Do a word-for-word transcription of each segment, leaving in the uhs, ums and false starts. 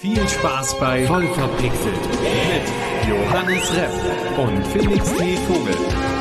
Viel Spaß bei Voll verpixelt mit Johannes Repp und Felix T. Vogel.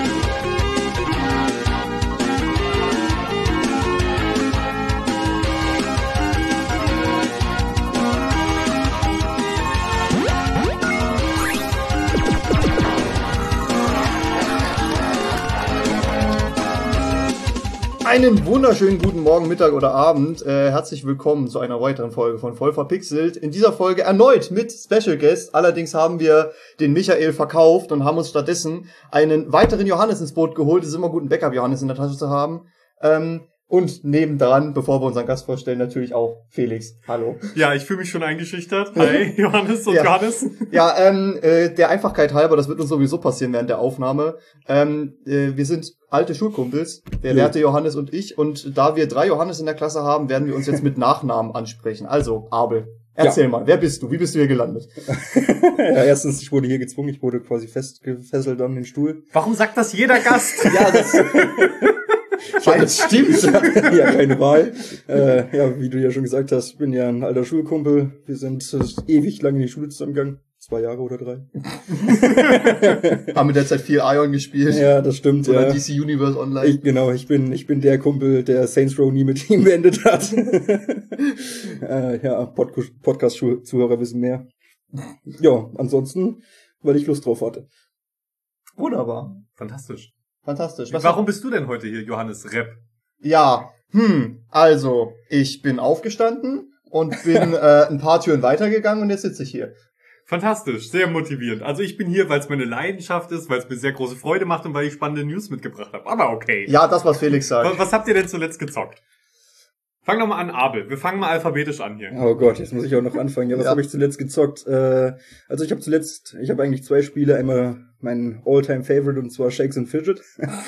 Einen wunderschönen guten Morgen, Mittag oder Abend. Äh, herzlich willkommen zu einer weiteren Folge von Voll verpixelt. In dieser Folge erneut mit Special Guest. Allerdings haben wir den Michael verkauft und haben uns stattdessen einen weiteren Johannes ins Boot geholt. Es ist immer gut, einen Backup-Johannes in der Tasche zu haben. Ähm, und nebendran, bevor wir unseren Gast vorstellen, natürlich auch Felix. Hallo. Ja, ich fühle mich schon eingeschüchtert. Hi, Johannes und ja. Johannes. Ja, ähm, äh, der Einfachkeit halber, das wird uns sowieso passieren während der Aufnahme. Ähm, äh, wir sind alte Schulkumpels, der Ja. werte Johannes und ich. Und da wir drei Johannes in der Klasse haben, werden wir uns jetzt mit Nachnamen ansprechen. Also, Abel, erzähl Ja. mal, wer bist du? Wie bist du hier gelandet? Ja, erstens, ich wurde hier gezwungen, ich wurde quasi festgefesselt an den Stuhl. Warum sagt das jeder Gast? Ja, das, Weil es stimmt. ja, keine Wahl. Äh, ja, wie du ja schon gesagt hast, ich bin ja ein alter Schulkumpel. Wir sind äh, ewig lang in die Schule zusammengegangen. Zwei Jahre oder drei. Haben in der Zeit viel Ion gespielt. Ja, das stimmt, Oder ja. D C Universe Online. Ich, genau, ich bin, ich bin der Kumpel, der Saints Row nie mit ihm beendet hat. äh, ja, Pod- Podcast-Zuhörer wissen mehr. Ja, ansonsten, weil ich Lust drauf hatte. Wunderbar. Fantastisch. Fantastisch. Was Warum bist du denn heute hier, Johannes Repp? Ja, hm, also, ich bin aufgestanden und bin äh, ein paar Türen weitergegangen und jetzt sitze ich hier. Fantastisch, sehr motivierend. Also ich bin hier, weil es meine Leidenschaft ist, weil es mir sehr große Freude macht und weil ich spannende News mitgebracht habe. Aber okay. Ja, das, was Felix sagt. Was, was habt ihr denn zuletzt gezockt? Fang doch mal an, Abel. Wir fangen mal alphabetisch an hier. Oh Gott, jetzt muss ich auch noch anfangen. Ja, was Ja. habe ich zuletzt gezockt? Äh, also ich habe zuletzt, ich habe eigentlich zwei Spiele. Einmal mein All-Time-Favorite und zwar Shakes and Fidget.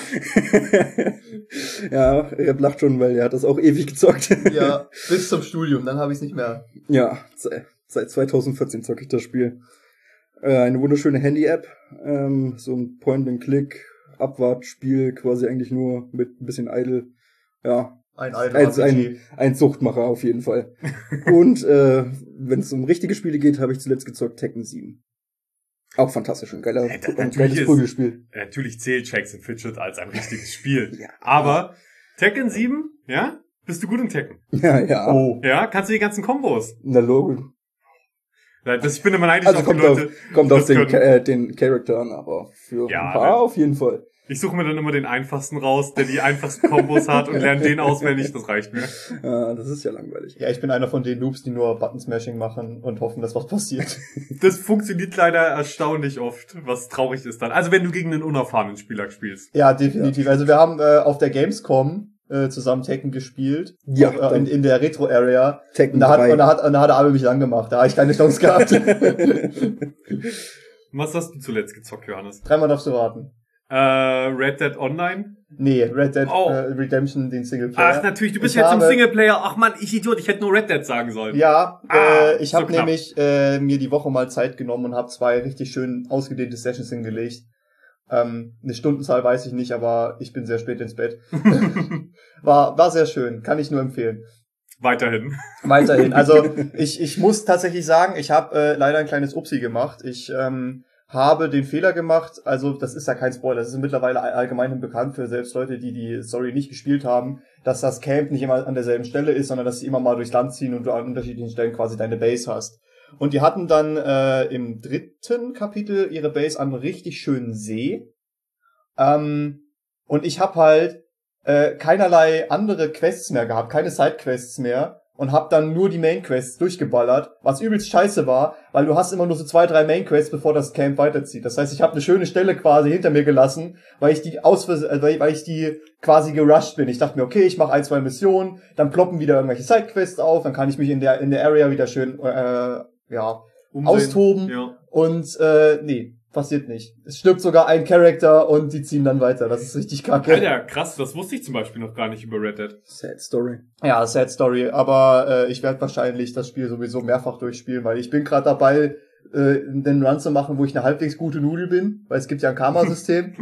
Ja, Rep lacht schon, weil er hat das auch ewig gezockt. Ja, bis zum Studium, dann habe ich es nicht mehr. Ja, se- seit zweitausendvierzehn zocke ich das Spiel. Äh, eine wunderschöne Handy-App, ähm, so ein Point-and-Click-Abwartspiel, quasi eigentlich nur mit ein bisschen Idle. Ja, Ein alter ein, R P G. ein, ein Suchtmacher auf jeden Fall. Und äh, wenn es um richtige Spiele geht, habe ich zuletzt gezockt Tekken sieben. Auch fantastisch, ein geiler, Ja, da- ein natürlich geiles ist- Prügelspiel. Natürlich zählt Shakes and Fidget als ein richtiges Spiel. Ja. Aber Tekken sieben, ja? Bist du gut im Tekken? Ja, ja. Oh. Ja? Kannst du die ganzen Kombos? Na Logo. Ja, Das, ich bin immer neidisch Also auf die kommt auf, Leute. kommt die auf das den, können. Cha- äh, den Charakter an, aber für Ja, ein paar ne? auf jeden Fall. Ich suche mir dann immer den einfachsten raus, der die einfachsten Kombos hat und lerne den auswendig. Das reicht mir. Äh, das ist ja langweilig. Ja, ich bin einer von den Noobs, die nur Button-Smashing machen und hoffen, dass was passiert. Das funktioniert leider erstaunlich oft, was traurig ist dann. Also wenn du gegen einen unerfahrenen Spieler spielst. Ja, definitiv. Also wir haben äh, auf der Gamescom äh, zusammen Tekken gespielt. Ja, Auch, äh, in, in der Retro-Area. Tekken Und da hat, drei. und da hat, und da hat der Abel mich angemacht. Da habe ich keine Chance gehabt. Was hast du zuletzt gezockt, Johannes? Dreimal darfst du raten. Äh, Red Dead Online? Nee, Red Dead Oh. äh, Redemption, den Singleplayer. Ach, natürlich, du bist Ich jetzt im habe- Singleplayer. Ach man, ich Idiot, ich hätte nur Red Dead sagen sollen. Ja, Ah, äh, ich so habe knapp. nämlich äh, mir die Woche mal Zeit genommen und habe zwei richtig schön ausgedehnte Sessions hingelegt. Ähm, eine Stundenzahl weiß ich nicht, aber ich bin sehr spät ins Bett. war war sehr schön, kann ich nur empfehlen. Weiterhin. Weiterhin. Also ich ich muss tatsächlich sagen, ich habe äh, leider ein kleines Upsi gemacht. Ich ähm, habe den Fehler gemacht, also das ist ja kein Spoiler, das ist mittlerweile all- allgemein bekannt für selbst Leute, die die Story nicht gespielt haben, dass das Camp nicht immer an derselben Stelle ist, sondern dass sie immer mal durchs Land ziehen und du an unterschiedlichen Stellen quasi deine Base hast. Und die hatten dann äh, im dritten Kapitel ihre Base an einem richtig schönen See. Ähm, und ich habe halt äh, keinerlei andere Quests mehr gehabt, keine Sidequests mehr. Und hab dann nur die Main-Quests durchgeballert, was übelst scheiße war, weil du hast immer nur so zwei, drei Main-Quests, bevor das Camp weiterzieht. Das heißt, ich habe eine schöne Stelle quasi hinter mir gelassen, weil ich die aus, äh, weil, weil ich die quasi gerusht bin. Ich dachte mir, okay, ich mache ein, zwei Missionen, dann ploppen wieder irgendwelche Sidequests auf, dann kann ich mich in der in der Area wieder schön äh, ja Umsehen. austoben. Ja. Und äh, nee, passiert nicht. Es stirbt sogar ein Charakter und die ziehen dann weiter. Das ist richtig kacke. Alter, krass, das wusste ich zum Beispiel noch gar nicht über Red Dead. Sad Story. Ja, Sad Story, aber äh, ich werde wahrscheinlich das Spiel sowieso mehrfach durchspielen, weil ich bin gerade dabei, äh, den Run zu machen, wo ich eine halbwegs gute Nudel bin, weil es gibt ja ein Karma-System.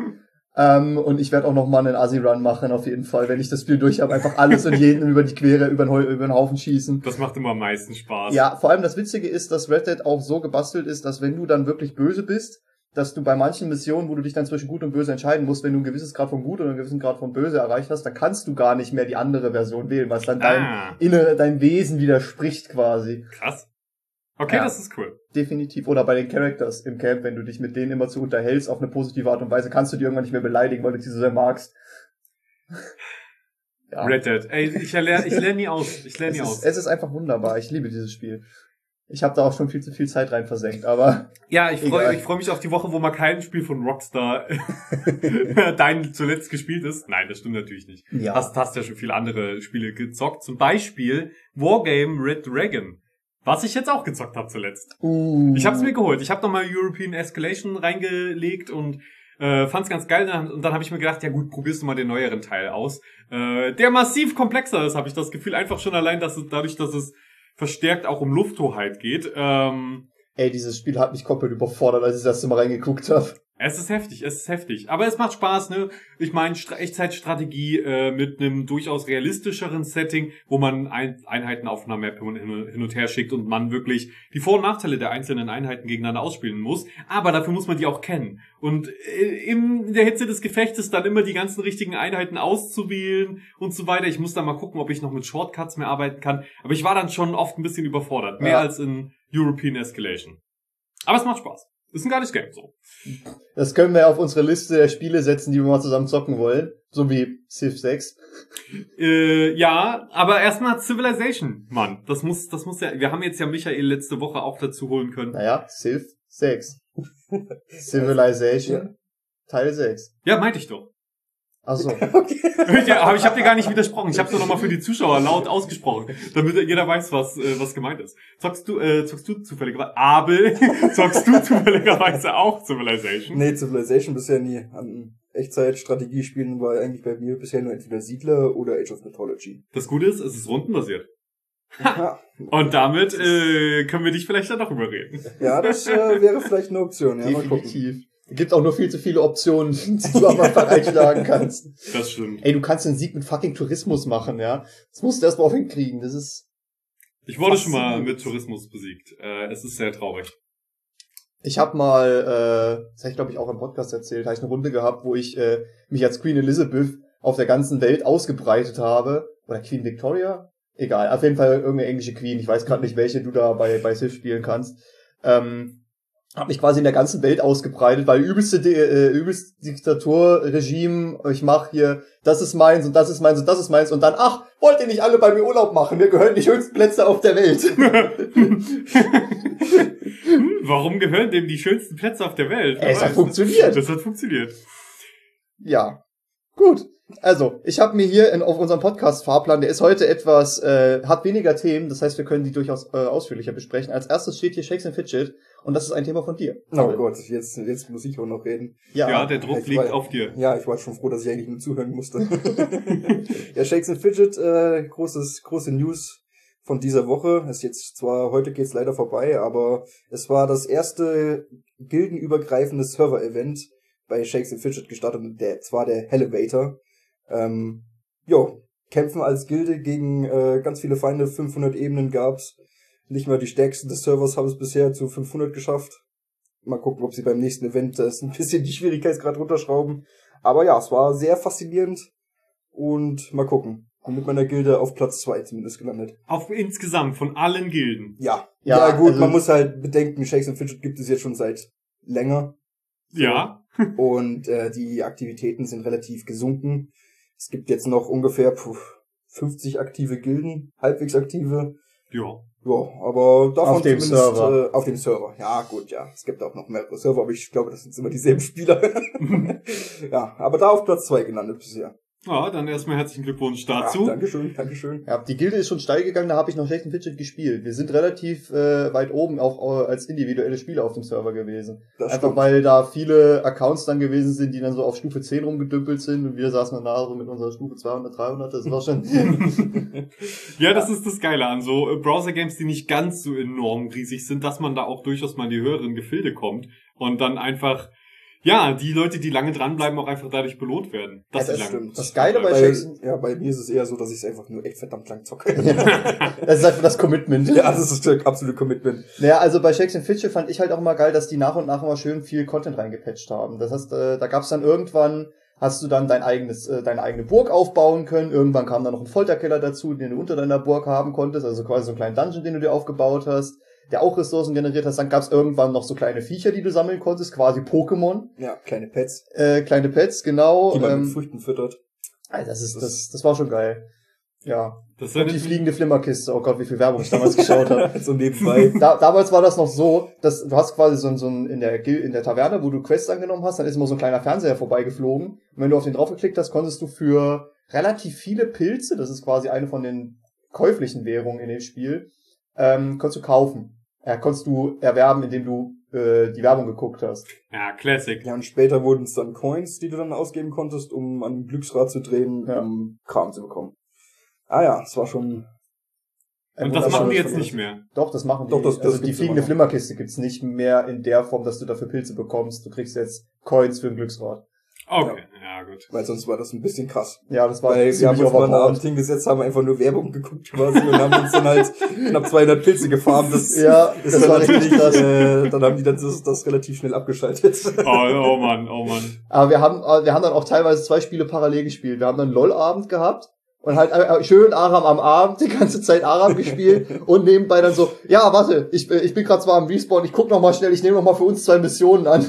Ähm, und ich werde auch noch mal einen Assi-Run machen, auf jeden Fall, wenn ich das Spiel durch habe. Einfach alles und jeden über die Quere, über den, über den Haufen schießen. Das macht immer am meisten Spaß. Ja, vor allem das Witzige ist, dass Red Dead auch so gebastelt ist, dass wenn du dann wirklich böse bist, dass du bei manchen Missionen, wo du dich dann zwischen Gut und Böse entscheiden musst, wenn du ein gewisses Grad von Gut und einen gewissen Grad von Böse erreicht hast, dann kannst du gar nicht mehr die andere Version wählen, was dann dein Ah. Innere, dein Wesen widerspricht quasi. Krass. Okay, Ja. das ist cool. Definitiv. Oder bei den Characters im Camp, wenn du dich mit denen immer zu unterhältst auf eine positive Art und Weise, kannst du die irgendwann nicht mehr beleidigen, weil du sie so sehr magst. Ja. Red Dead. Ey, ich lerne ich lern nie aus. Ich lerne Es nie ist, aus. es ist einfach wunderbar. Ich liebe dieses Spiel. Ich habe da auch schon viel zu viel Zeit rein versenkt, aber Ja, ich freue Egal. ich freu mich auf die Woche, wo mal kein Spiel von Rockstar dein zuletzt gespielt ist. Nein, das stimmt natürlich nicht. ja. Hast, hast ja schon viele andere Spiele gezockt. Zum Beispiel Wargame Red Dragon. Was ich jetzt auch gezockt habe zuletzt. Uh. Ich habe es mir geholt. Ich habe nochmal European Escalation reingelegt und äh, fand es ganz geil. Und dann habe ich mir gedacht, ja gut, probierst du mal den neueren Teil aus. Äh, der massiv komplexer ist, habe ich das Gefühl. Einfach schon allein, dass es dadurch, dass es verstärkt auch um Lufthoheit geht. Ähm, Ey, dieses Spiel hat mich komplett überfordert, als ich das erste Mal reingeguckt habe. Es ist heftig, es ist heftig. Aber es macht Spaß, ne? Ich meine, Stra- Echtzeitstrategie äh, mit einem durchaus realistischeren Setting, wo man ein- Einheiten auf einer Map hin, hin und her schickt und man wirklich die Vor- und Nachteile der einzelnen Einheiten gegeneinander ausspielen muss. Aber dafür muss man die auch kennen. Und äh, in der Hitze des Gefechtes dann immer die ganzen richtigen Einheiten auszuwählen und so weiter. Ich muss dann mal gucken, ob ich noch mit Shortcuts mehr arbeiten kann. Aber ich war dann schon oft ein bisschen überfordert. Mehr Ja. als in European Escalation. Aber es macht Spaß. Ist ein geiles Game, so. Das können wir auf unsere Liste der Spiele setzen, die wir mal zusammen zocken wollen. So wie Civ sechs. Äh, ja, aber erstmal Civilization, Mann. Das muss, das muss ja, wir haben jetzt ja Michael letzte Woche auch dazu holen können. Naja, Civ sechs. Civilization. Teil sechs. Ja, meinte ich doch. Ach so. ja, aber ich habe dir gar nicht widersprochen. Ich habe nur noch mal für die Zuschauer laut ausgesprochen, damit jeder weiß, was äh, was gemeint ist. Zockst du, äh, zockst du zufälligerweise, Abel, zockst du zufälligerweise auch Civilization? Nee, Civilization bisher nie. An Echtzeit-Strategiespielen war eigentlich bei mir bisher nur entweder Siedler oder Age of Mythology. Das Gute ist, es ist rundenbasiert. Ja, Und damit äh, können wir dich vielleicht dann noch überreden. ja das äh, wäre vielleicht eine Option. Ja, mal gucken. Definitiv. Es gibt auch nur viel zu viele Optionen, die du am Anfang einschlagen kannst. Das stimmt. Ey, du kannst den Sieg mit fucking Tourismus machen, ja. Das musst du erst mal auch hinkriegen. Das ist... Ich wurde schon mal Faszinierend. mit Tourismus besiegt. Äh, es ist sehr traurig. Ich habe mal, äh, das habe ich glaube ich auch im Podcast erzählt, habe ich eine Runde gehabt, wo ich äh, mich als Queen Elizabeth auf der ganzen Welt ausgebreitet habe. Oder Queen Victoria? Egal, auf jeden Fall irgendeine englische Queen. Ich weiß gerade nicht, welche du da bei, bei Civ spielen kannst. Ähm, hab mich quasi in der ganzen Welt ausgebreitet, weil übelste, äh, übelste Diktaturregime, ich mach hier, das ist meins und das ist meins und das ist meins und dann, ach, wollt ihr nicht alle bei mir Urlaub machen? Wir gehören die schönsten Plätze auf der Welt. Hm, warum gehören dem die schönsten Plätze auf der Welt? Wer Es hat weiß. funktioniert. Das hat funktioniert. Ja, gut. Also, ich habe mir hier in, auf unserem Podcast-Fahrplan, der ist heute etwas, äh, hat weniger Themen, das heißt, wir können die durchaus äh, ausführlicher besprechen. Als erstes steht hier Shakes and Fidget und das ist ein Thema von dir. Oh Gott, jetzt, jetzt muss ich auch noch reden. Ja, Ja, der Druck ich liegt war- auf dir. Ja, ich war schon froh, dass ich eigentlich nur zuhören musste. Ja, Shakes and Fidget, äh, großes, große News von dieser Woche. Ist jetzt zwar, heute geht's leider vorbei, aber es war das erste gildenübergreifende Server-Event bei Shakes and Fidget gestartet, und der, zwar der Elevator. Ähm, jo, kämpfen als Gilde gegen äh, ganz viele Feinde, fünfhundert Ebenen gab's. Nicht mal die stärksten des Servers haben es bisher zu fünfhundert geschafft. Mal gucken, ob sie beim nächsten Event das ein bisschen die Schwierigkeitsgrad runterschrauben. Aber ja, es war sehr faszinierend und mal gucken. Bin mit meiner Gilde auf Platz zwei zumindest gelandet. Auf insgesamt von allen Gilden. Ja, Ja, ja, gut, also- man muss halt bedenken, Shakes and Fidget gibt es jetzt schon seit länger Ja. und äh, die Aktivitäten sind relativ gesunken. Es gibt jetzt noch ungefähr puh, fünfzig aktive Gilden, halbwegs aktive. Ja. Ja, aber davon Auf dem zumindest Server. Äh, auf dem Server. Ja, gut, ja. Es gibt auch noch mehrere Server, aber ich glaube, das sind immer dieselben Spieler. Ja, aber da auf Platz zwei gelandet bisher. Ja, dann erstmal herzlichen Glückwunsch Ja, dazu. Dankeschön, Dankeschön. Ja, die Gilde ist schon steil gegangen, da habe ich noch Shakes and Fidget gespielt. Wir sind relativ äh, weit oben, auch äh, als individuelle Spieler auf dem Server gewesen. Das Einfach stimmt. weil da viele Accounts dann gewesen sind, die dann so auf Stufe zehn rumgedümpelt sind und wir saßen dann da so mit unserer Stufe zweihundert, dreihundert, das war schon... Ja, das ist das Geile an so äh, Browser-Games, die nicht ganz so enorm riesig sind, dass man da auch durchaus mal in die höheren Gefilde kommt und dann einfach Ja, die Leute, die lange dranbleiben, auch einfach dadurch belohnt werden. Dass Ja, sie das lange stimmt. Das Geile bei Bei, Jackson, ja, bei mir ist es eher so, dass ich es einfach nur echt verdammt lang zocke. das ist einfach das Commitment. Ja, das ist das absolute Commitment. Naja, also bei Shakes and Fidget fand ich halt auch immer geil, dass die nach und nach immer schön viel Content reingepatcht haben. Das heißt, äh, da gab's dann irgendwann, hast du dann dein eigenes, äh, deine eigene Burg aufbauen können. Irgendwann kam dann noch ein Folterkeller dazu, den du unter deiner Burg haben konntest. Also quasi so einen kleinen Dungeon, den du dir aufgebaut hast, der auch Ressourcen generiert hast. Dann gab's irgendwann noch so kleine Viecher, die du sammeln konntest, quasi Pokémon. Ja, kleine Pets, Äh, kleine Pets, genau. die man ähm, mit Früchten füttert. Alter, das ist, das, das war schon geil. Ja. Das Und die fliegende Flimmerkiste. Oh Gott, wie viel Werbung ich damals geschaut habe. So nebenbei. Da, damals war das noch so, dass du hast quasi so ein, so ein in der Gil- in der Taverne, wo du Quests angenommen hast, dann ist immer so ein kleiner Fernseher vorbeigeflogen. Und wenn du auf den draufgeklickt hast, konntest du für relativ viele Pilze, das ist quasi eine von den käuflichen Währungen in dem Spiel, ähm, konntest du kaufen. Ja, konntest du erwerben, indem du äh, die Werbung geguckt hast. Ja, Classic. Ja, und später wurden es dann Coins, die du dann ausgeben konntest, um an ein Glücksrad zu drehen, Ja. um Kram zu bekommen. Ah ja, es war schon... Ein Und das wunderbares machen die jetzt Spiel. nicht mehr. Doch, das machen die. Doch, das- das also die gibt's fliegende immer noch. Flimmerkiste gibt's nicht mehr in der Form, dass du dafür Pilze bekommst. Du kriegst jetzt Coins für ein Glücksrad. Okay, ja, gut. Weil sonst war das ein bisschen krass. Ja, das war Weil wir haben ziemlich uns mal einen Abend overpowered. hingesetzt, haben einfach nur Werbung geguckt quasi und haben uns dann halt knapp zweihundert Pilze gefarmt. Das Ja, ist das dann war richtig natürlich, krass. äh, dann haben die dann das, das relativ schnell abgeschaltet. Oh, oh Mann, oh Mann. Aber wir haben, äh, wir haben dann auch teilweise zwei Spiele parallel gespielt. Wir haben dann LOL-Abend gehabt und halt äh, schön Aram am Abend, die ganze Zeit Aram gespielt und nebenbei dann so, ja, warte, ich, äh, ich bin gerade zwar am Respawn, ich guck noch mal schnell, ich nehme noch mal für uns zwei Missionen an.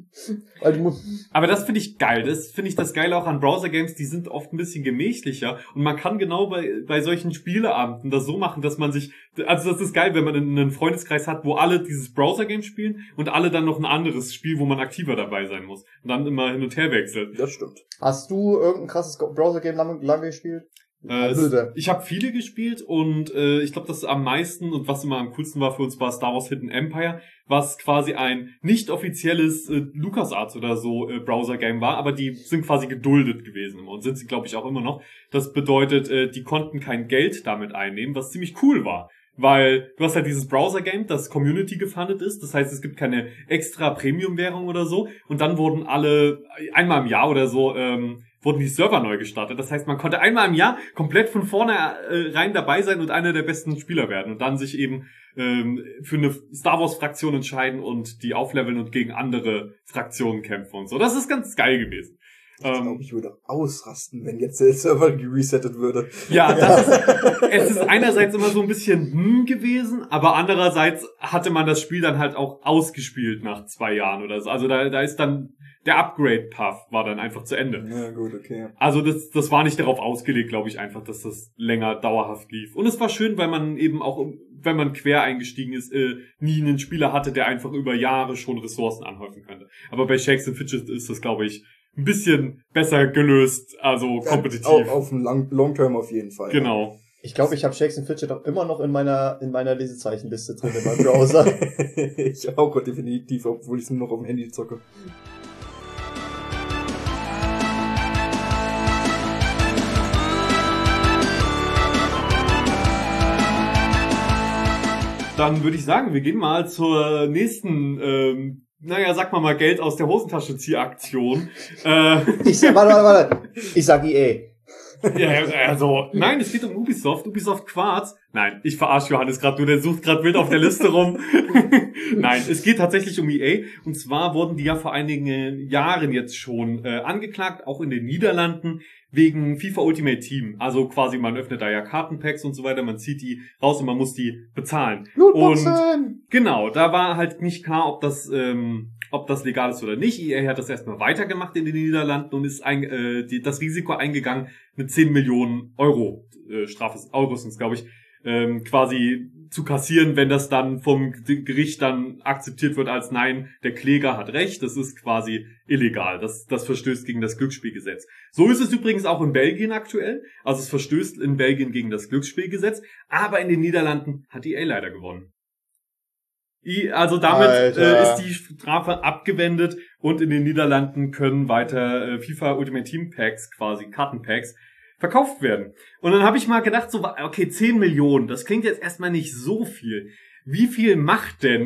Weil die mu- Aber das finde ich geil. Das finde ich das Geile auch an Browser-Games. Die sind oft ein bisschen gemächlicher. Und man kann genau bei, bei solchen Spieleabenden das so machen, dass man sich, also das ist geil, wenn man einen Freundeskreis hat, wo alle dieses Browser-Game spielen und alle dann noch ein anderes Spiel, wo man aktiver dabei sein muss. Und dann immer hin und her wechselt. Das stimmt. Hast du irgendein krasses Browser-Game lange, lange gespielt? Äh, Wilde. ich habe viele gespielt und äh, ich glaube, das am meisten und was immer am coolsten war für uns war Star Wars Hidden Empire, was quasi ein nicht offizielles äh, LucasArts oder so äh, Browser-Game war, aber die sind quasi geduldet gewesen und sind sie, glaube ich, auch immer noch. Das bedeutet, äh, die konnten kein Geld damit einnehmen, was ziemlich cool war. Weil du hast halt dieses Browser-Game, das Community gefundet ist. Das heißt, es gibt keine extra Premium-Währung oder so. Und dann wurden alle, einmal im Jahr oder so, ähm, wurden die Server neu gestartet. Das heißt, man konnte einmal im Jahr komplett von vorne äh, rein dabei sein und einer der besten Spieler werden. Und dann sich eben ähm, für eine Star Wars-Fraktion entscheiden und die aufleveln und gegen andere Fraktionen kämpfen und so. Das ist ganz geil gewesen. Ich glaube, ich würde ausrasten, wenn jetzt der Server geresettet würde. Ja, das ist, es ist einerseits immer so ein bisschen hm gewesen, aber andererseits hatte man das Spiel dann halt auch ausgespielt nach zwei Jahren oder so. Also da, da ist dann der Upgrade-Path war dann einfach zu Ende. Ja, gut, okay. Also das, das war nicht darauf ausgelegt, glaube ich, einfach, dass das länger dauerhaft lief. Und es war schön, weil man eben auch, wenn man quer eingestiegen ist, äh, nie einen Spieler hatte, der einfach über Jahre schon Ressourcen anhäufen könnte. Aber bei Shakes and Fidget ist das, glaube ich, ein bisschen besser gelöst, also kompetitiv. Auf, auf dem Long, Long Term auf jeden Fall. Genau. Ich glaube, ich habe Shakes and Fidget auch immer noch in meiner in meiner Lesezeichenliste drin in meinem Browser. Ich auch definitiv, obwohl ich es nur noch auf dem Handy zocke. Dann würde ich sagen, wir gehen mal zur nächsten, ähm, naja, sag mal mal Geld aus der Hosentasche Ziehaktion. äh, Ich sag, warte, warte, warte. Ich sag E A. ja, also, nein, es geht um Ubisoft, Ubisoft Quartz. Nein, ich verarsche Johannes gerade nur, der sucht gerade wild auf der Liste rum. Nein, es geht tatsächlich um E A. Und zwar wurden die ja vor einigen Jahren jetzt schon äh, angeklagt, auch in den Niederlanden, wegen FIFA Ultimate Team. Also quasi, man öffnet da ja Kartenpacks und so weiter, man zieht die raus und man muss die bezahlen. Und Lootboxen! genau, da war halt nicht klar, ob das ähm, ob das legal ist oder nicht. E A hat das erstmal weitergemacht in den Niederlanden und ist ein, äh, die, das Risiko eingegangen, mit zehn Millionen Euro, äh, Strafe, Euro sind es, glaube ich, ähm, quasi zu kassieren, wenn das dann vom Gericht dann akzeptiert wird als nein, der Kläger hat recht, das ist quasi illegal, das, das verstößt gegen das Glücksspielgesetz. So ist es übrigens auch in Belgien aktuell, also es verstößt in Belgien gegen das Glücksspielgesetz, aber in den Niederlanden hat E A leider gewonnen. I, also damit äh, ist die Strafe abgewendet und in den Niederlanden können weiter äh, FIFA Ultimate Team Packs, quasi Kartenpacks, verkauft werden. Und dann habe ich mal gedacht, so okay, zehn Millionen, das klingt jetzt erstmal nicht so viel. Wie viel macht denn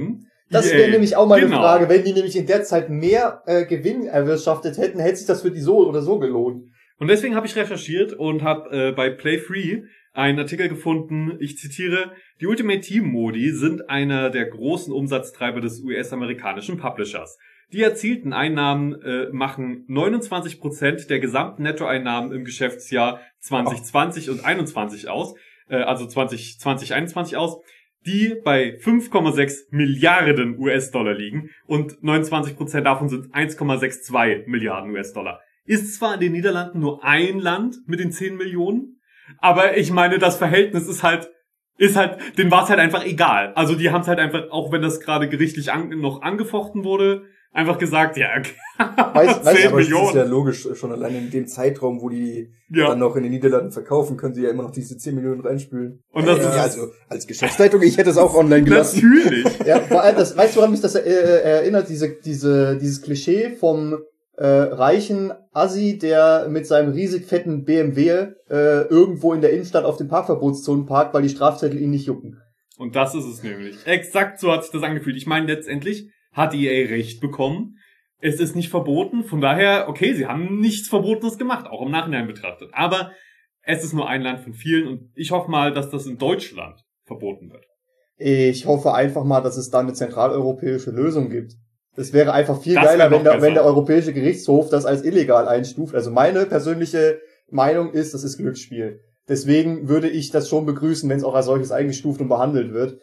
Das E A. wäre nämlich auch mal eine Genau. Frage. Wenn die nämlich in der Zeit mehr äh, Gewinn erwirtschaftet hätten, hätte sich das für die so oder so gelohnt. Und deswegen habe ich recherchiert und habe äh, bei Play Free einen Artikel gefunden, ich zitiere, die Ultimate Team Modi sind einer der großen Umsatztreiber des U S-amerikanischen Publishers. Die erzielten Einnahmen äh, machen neunundzwanzig Prozent der gesamten Nettoeinnahmen im Geschäftsjahr zwanzig zwanzig und einundzwanzig aus, äh, also zwanzig zwanzig, einundzwanzig aus, die bei fünf Komma sechs Milliarden U S-Dollar liegen und neunundzwanzig Prozent davon sind eins Komma zweiundsechzig Milliarden U S-Dollar. Ist zwar in den Niederlanden nur ein Land mit den zehn Millionen, aber ich meine, das Verhältnis ist halt, ist halt, denen war es halt einfach egal. Also die haben es halt einfach, auch wenn das gerade gerichtlich an, noch angefochten wurde, einfach gesagt, ja, Weißt- weißt du, zehn Aber es ist Millionen. ja logisch, schon allein in dem Zeitraum, wo die Ja. dann noch in den Niederlanden verkaufen, können sie ja immer noch diese zehn Millionen reinspülen. Und das ja, ist- also als Geschäftsleitung, ich hätte es auch online gelassen. Natürlich. Ja, vor allem, das, weißt du, woran mich das äh, erinnert? Diese, diese, dieses Klischee vom äh, reichen Assi, der mit seinem riesig fetten B M W äh, irgendwo in der Innenstadt auf den Parkverbotszonen parkt, weil die Strafzettel ihn nicht jucken. Und das ist es nämlich. Exakt so hat sich das angefühlt. Ich meine, letztendlich hat E A recht bekommen. Es ist nicht verboten. Von daher, okay, sie haben nichts Verbotenes gemacht, auch im Nachhinein betrachtet. Aber es ist nur ein Land von vielen und ich hoffe mal, dass das in Deutschland verboten wird. Ich hoffe einfach mal, dass es da eine zentraleuropäische Lösung gibt. Es wäre einfach viel Das geiler, wäre noch wenn der, besser. wenn der Europäische Gerichtshof das als illegal einstuft. Also meine persönliche Meinung ist, das ist Glücksspiel. Deswegen würde ich das schon begrüßen, wenn es auch als solches eingestuft und behandelt wird.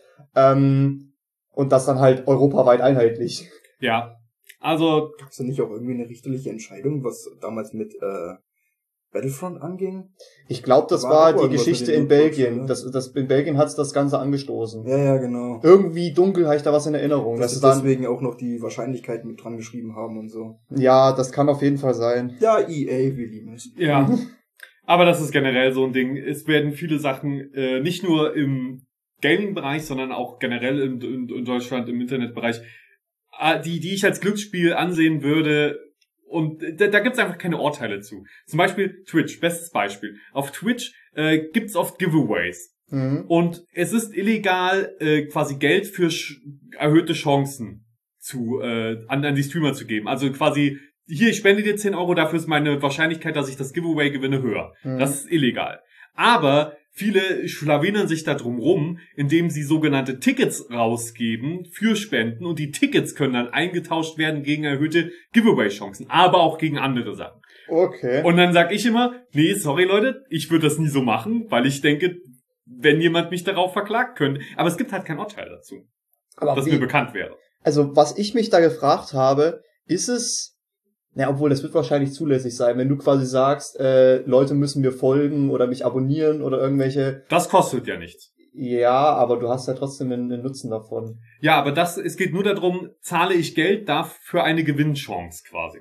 Ähm, und das dann halt europaweit einheitlich. Ja, also Gab es da nicht auch irgendwie eine richterliche Entscheidung, was damals mit äh, Battlefront anging? Ich glaube, das Da war, war auch die irgendwas Geschichte mit den in Lootboxen, Belgien. ne? Das, das, in Belgien hat's das Ganze angestoßen. Ja, ja, genau. Irgendwie dunkel habe ich da was in Erinnerung. Dass Das sie ist dann, deswegen auch noch die Wahrscheinlichkeiten mit dran geschrieben haben und so. ja, das kann auf jeden Fall sein. Ja, E A, wir lieben es. ja. Aber das ist generell so ein Ding. Es werden viele Sachen äh, nicht nur im Gaming-Bereich, sondern auch generell in, in, in Deutschland im Internetbereich, äh, die die ich als Glücksspiel ansehen würde. Und da, da gibt's einfach keine Urteile zu. Zum Beispiel Twitch, bestes Beispiel. Auf Twitch äh, gibt's oft Giveaways. Mhm. Und es ist illegal, äh, quasi Geld für sch- erhöhte Chancen zu äh, an, an die Streamer zu geben. Also quasi, hier, ich spende dir zehn Euro, dafür ist meine Wahrscheinlichkeit, dass ich das Giveaway gewinne, höher. Mhm. Das ist illegal. Aber viele schlawinern sich da drum rum, indem sie sogenannte Tickets rausgeben für Spenden und die Tickets können dann eingetauscht werden gegen erhöhte Giveaway-Chancen, aber auch gegen andere Sachen. Okay. Und dann sag ich immer, nee, sorry Leute, ich würde das nie so machen, weil ich denke, wenn jemand mich darauf verklagt könnte. Aber es gibt halt kein Urteil dazu, Aber das wie- mir bekannt wäre. Also, was ich mich da gefragt habe, ist es, na, obwohl das wird wahrscheinlich zulässig sein, wenn du quasi sagst, äh, Leute müssen mir folgen oder mich abonnieren oder irgendwelche, Das kostet ja nichts. ja, aber du hast ja trotzdem einen, einen Nutzen davon. Ja, aber das, es geht nur darum, zahle ich Geld dafür eine Gewinnchance quasi.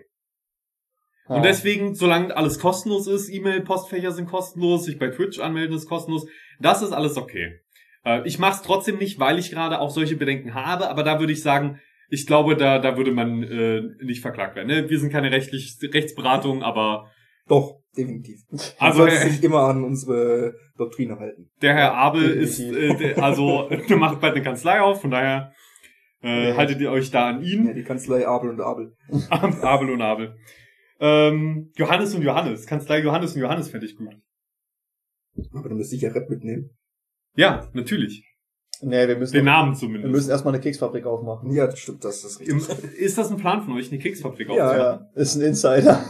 Ah. Und deswegen, solange alles kostenlos ist, E-Mail-Postfächer sind kostenlos, sich bei Twitch anmelden ist kostenlos, das ist alles okay. Äh, ich mache es trotzdem nicht, weil ich gerade auch solche Bedenken habe, aber da würde ich sagen, ich glaube, da da würde man äh, nicht verklagt werden. Ne? Wir sind keine rechtlich, Rechtsberatung, aber Doch, definitiv. also Also äh, sich immer an unsere Doktrine halten. der Herr Abel ist, definitiv. äh, der, also der macht bald eine Kanzlei auf, von daher äh, Ja. haltet ihr euch da an Ja, ihn. die Kanzlei Abel und Abel. Abel und Abel. Ähm, Johannes und Johannes. Kanzlei Johannes und Johannes fände ich gut. Aber dann müsste ich ja Rap mitnehmen. Ja, natürlich. Nee, wir müssen, Den Namen wir zumindest. müssen erstmal eine Keksfabrik aufmachen. Ja, das stimmt, das ist Im, richtig. ist das ein Plan von euch, eine Keksfabrik Ja, aufzumachen? Ja, ist ein Insider.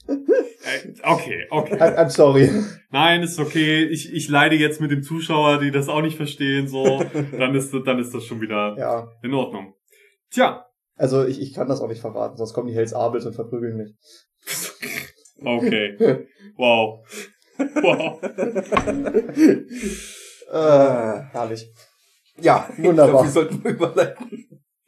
Äh, okay, okay. I'm, I'm sorry. Nein, ist okay. Ich, ich leide jetzt mit dem Zuschauer, die das auch nicht verstehen, so. Dann ist, dann ist das schon wieder Ja. in Ordnung. Tja, Also ich, ich kann das auch nicht verraten, sonst kommen die Hells Abels und verprügeln mich. okay. Wow. Wow. Äh, herrlich. Ja, Wunderbar. Ich glaub, wir sollten überleiten.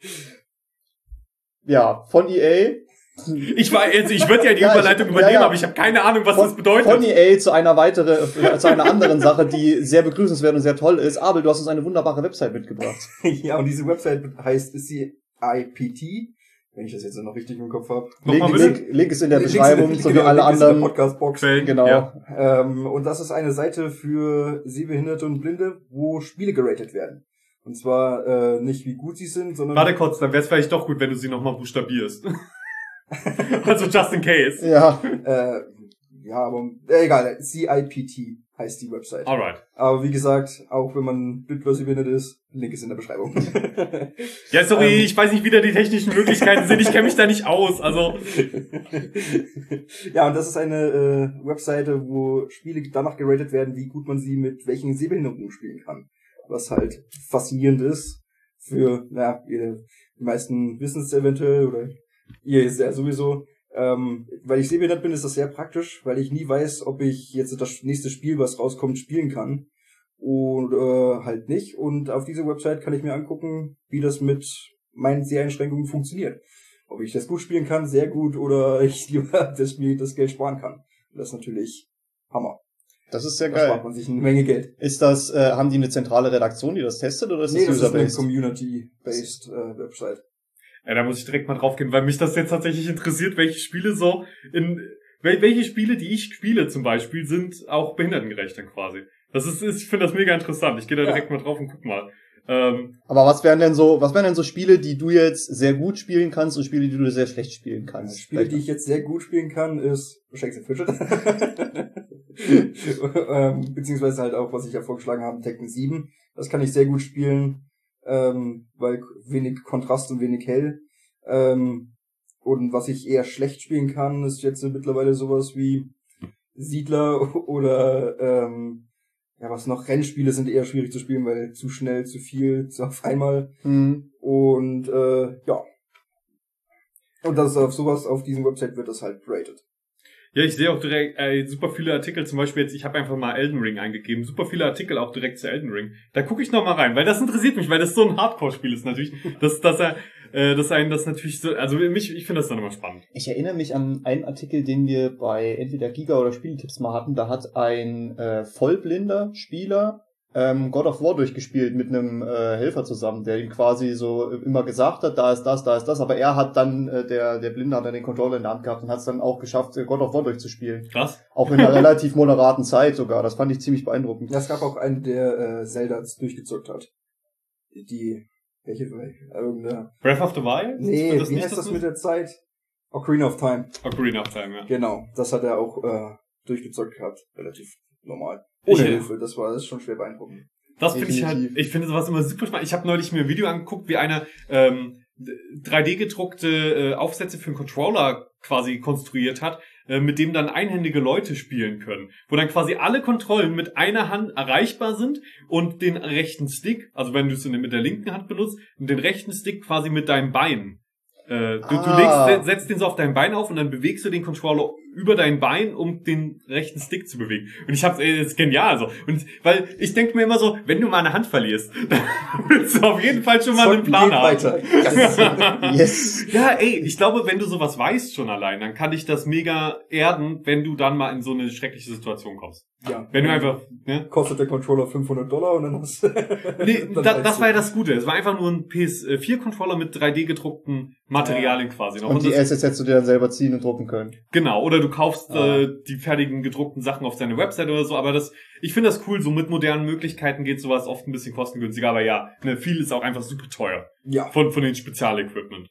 Ja, von E A. Ich war jetzt, ich würde ja die Ja, ich- Überleitung ja, übernehmen, ja. aber ich habe keine Ahnung, was Von, das bedeutet. von E A zu einer weitere, äh, zu einer anderen Sache, die sehr begrüßenswert und sehr toll ist. Abel, du hast uns eine wunderbare Website mitgebracht. Ja, und diese Website heißt C I P T, wenn ich das jetzt noch richtig im Kopf habe. Nochmal Link, bitte? Link, Link ist in der Beschreibung, so wie alle In der anderen. Podcast-Box. Quellen, Genau. Ja. Ähm, und das ist eine Seite für Sehbehinderte und Blinde, wo Spiele geratet werden. Und zwar äh, nicht, wie gut sie sind, sondern... Warte kurz, dann wäre es vielleicht doch gut, wenn du sie nochmal buchstabierst. Also just in case. Ja. Äh, ja, aber äh, egal, C I P T heißt die Website. Alright. Aber wie gesagt, auch wenn man bitbörse-behindert ist, Link ist in der Beschreibung. Ja, sorry, ähm, ich weiß nicht, wie da die technischen Möglichkeiten sind. Ich kenne mich da nicht aus. Also ja, und das ist eine äh, Webseite, wo Spiele danach geratet werden, wie gut man sie mit welchen Sehbehinderungen spielen kann. Was halt faszinierend ist für, naja, die meisten wissen es eventuell, oder ihr ist ja sowieso. Ähm, weil ich sehbehindert bin, ist das sehr praktisch, weil ich nie weiß, ob ich jetzt das nächste Spiel, was rauskommt, spielen kann und äh, halt nicht. Und auf dieser Website kann ich mir angucken, wie das mit meinen Seheinschränkungen funktioniert. Ob ich das gut spielen kann, sehr gut, oder ich lieber das, mir das Geld sparen kann. Und das ist natürlich Hammer. Das ist sehr Da geil. spart man sich eine Menge Geld. Ist das, äh, haben die eine zentrale Redaktion, die das testet, oder ist Nee, das das ist eine user-based? Community-based äh, Website. ja, da muss ich direkt mal drauf gehen, weil mich das jetzt tatsächlich interessiert, welche Spiele so in wel, welche Spiele, die ich spiele zum Beispiel, sind auch behindertengerecht dann quasi. Das ist, ist ich finde das mega interessant. Ich gehe da Ja. direkt mal drauf und guck mal. Ähm, Aber was wären denn so, was wären denn so Spiele, die du jetzt sehr gut spielen kannst und Spiele, die du sehr schlecht spielen kannst? Spiele, die ich jetzt sehr gut spielen kann, ist Shakes and Fidget. ähm, beziehungsweise halt auch, was ich ja vorgeschlagen habe, Tekken sieben. Das kann ich sehr gut spielen, ähm, weil wenig Kontrast und wenig hell. Ähm, und was ich eher schlecht spielen kann, ist jetzt mittlerweile sowas wie Siedler oder ähm, ja, was noch, Rennspiele sind eher schwierig zu spielen, weil zu schnell, zu viel, zu auf einmal. Hm. Und äh, ja. Und das ist auf sowas, auf diesem Website wird das halt rated. ja, ich sehe auch direkt äh, super viele Artikel, zum Beispiel jetzt, ich habe einfach mal Elden Ring eingegeben, super viele Artikel auch direkt zu Elden Ring. Da gucke ich noch mal rein, weil das interessiert mich, weil das so ein Hardcore-Spiel ist natürlich, dass, dass er, äh, dass einen das natürlich so, also mich, ich finde das dann immer spannend. Ich erinnere mich an einen Artikel, den wir bei entweder Giga oder Spieletipps mal hatten. Da hat ein äh, vollblinder Spieler ähm, God of War durchgespielt mit einem äh, Helfer zusammen, der ihm quasi so immer gesagt hat, da ist das, da ist das, aber er hat dann, äh, der der Blinde hat dann den Controller in der Hand gehabt und hat es dann auch geschafft, äh, God of War durchzuspielen. Krass. Auch in einer relativ moderaten Zeit sogar. Das fand ich ziemlich beeindruckend. Ja, es gab auch einen, der äh, Zelda durchgezockt hat. Die, welche, irgendeine, Breath of the Wild? nee, Wird das wie nicht heißt das mit der Zeit? Ocarina of Time. Ocarina of Time, ja. Genau, das hat er auch äh, durchgezockt gehabt. Relativ normal. Ich- Ohne Hilfe, das war das ist schon schwer beeindruckend. Das finde ich halt, Definitiv. ich finde sowas immer super spannend. Ich habe neulich mir ein Video angeguckt, wie einer ähm, drei D gedruckte äh, Aufsätze für einen Controller quasi konstruiert hat, äh, mit dem dann einhändige Leute spielen können. Wo dann quasi alle Kontrollen mit einer Hand erreichbar sind und den rechten Stick, also wenn du es mit der linken Hand benutzt, und den rechten Stick quasi mit deinem Bein. Äh, du, Ah. du legst, setzt den so auf dein Bein auf und dann bewegst du den Controller über dein Bein, um den rechten Stick zu bewegen. Und ich hab's, ey, das ist genial so. Und weil ich denke mir immer so, wenn du mal eine Hand verlierst, dann willst du auf jeden Fall schon mal einen Zocken Plan geht haben. weiter. Yes. Ja, ey, ich glaube, wenn du sowas weißt schon allein, dann kann dich das mega erden, wenn du dann mal in so eine schreckliche Situation kommst. Ja. Wenn du einfach, ne? Kostet der Controller fünfhundert Dollar und dann hast du... Nee, dann da, weißt das du. war ja das Gute. Es war einfach nur ein P S vier Controller mit drei D gedruckten Materialien quasi noch. Und die das, Assets hättest du dir dann selber ziehen und drucken können. genau, oder du kaufst Ah. äh, die fertigen gedruckten Sachen auf deine Website oder so, aber das, ich finde das cool, so mit modernen Möglichkeiten geht sowas oft ein bisschen kostengünstiger, aber ja, ne, viel ist auch einfach super teuer Ja. von, von den Spezialequipment.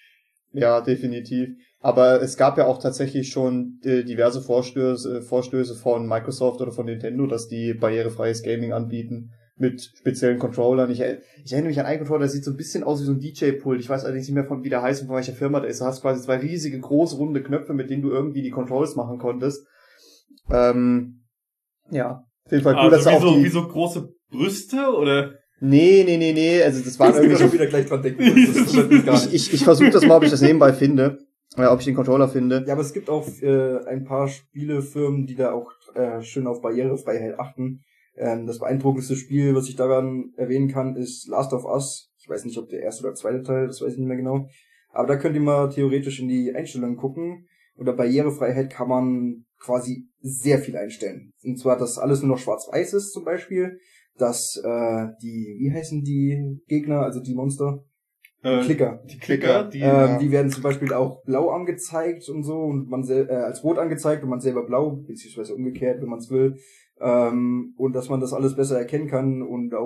Ja, definitiv. Aber es gab ja auch tatsächlich schon äh, diverse Vorstöße, Vorstöße von Microsoft oder von Nintendo, dass die barrierefreies Gaming anbieten mit speziellen Controllern. Ich, er- ich erinnere mich an einen Controller, der sieht so ein bisschen aus wie so ein D J-Pult. Ich weiß allerdings nicht mehr von wie der heißt und von welcher Firma der ist. Du hast quasi zwei riesige, große, runde Knöpfe, mit denen du irgendwie die Controls machen konntest. Ähm, ja, auf jeden Fall cool, dass Also da wie auch so, die... wie so große Brüste oder? Nee, nee, nee, nee, also das waren Jetzt können wir irgendwie schon so... wieder gleich dran denken. Das wundert mich gar Ich, nicht. ich, ich versuche das mal, ob ich das nebenbei finde. Oder ob ich den Controller finde. Ja, aber es gibt auch äh, ein paar Spielefirmen, die da auch äh, schön auf Barrierefreiheit achten. Ähm, das beeindruckendste Spiel, was ich daran erwähnen kann, ist Last of Us. Ich weiß nicht, ob der erste oder zweite Teil, das weiß ich nicht mehr genau. Aber da könnt ihr mal theoretisch in die Einstellungen gucken. Unter Barrierefreiheit kann man quasi sehr viel einstellen. Und zwar, dass alles nur noch schwarz-weiß ist zum Beispiel. Dass äh, die, wie heißen die Gegner, also die Monster? Die Äh, Klicker. Die Klicker, die, Ähm, die werden zum Beispiel auch blau angezeigt und so und man sel- äh, als rot angezeigt und man selber blau, beziehungsweise umgekehrt, wenn man es will. Ähm, und dass man das alles besser erkennen kann und auch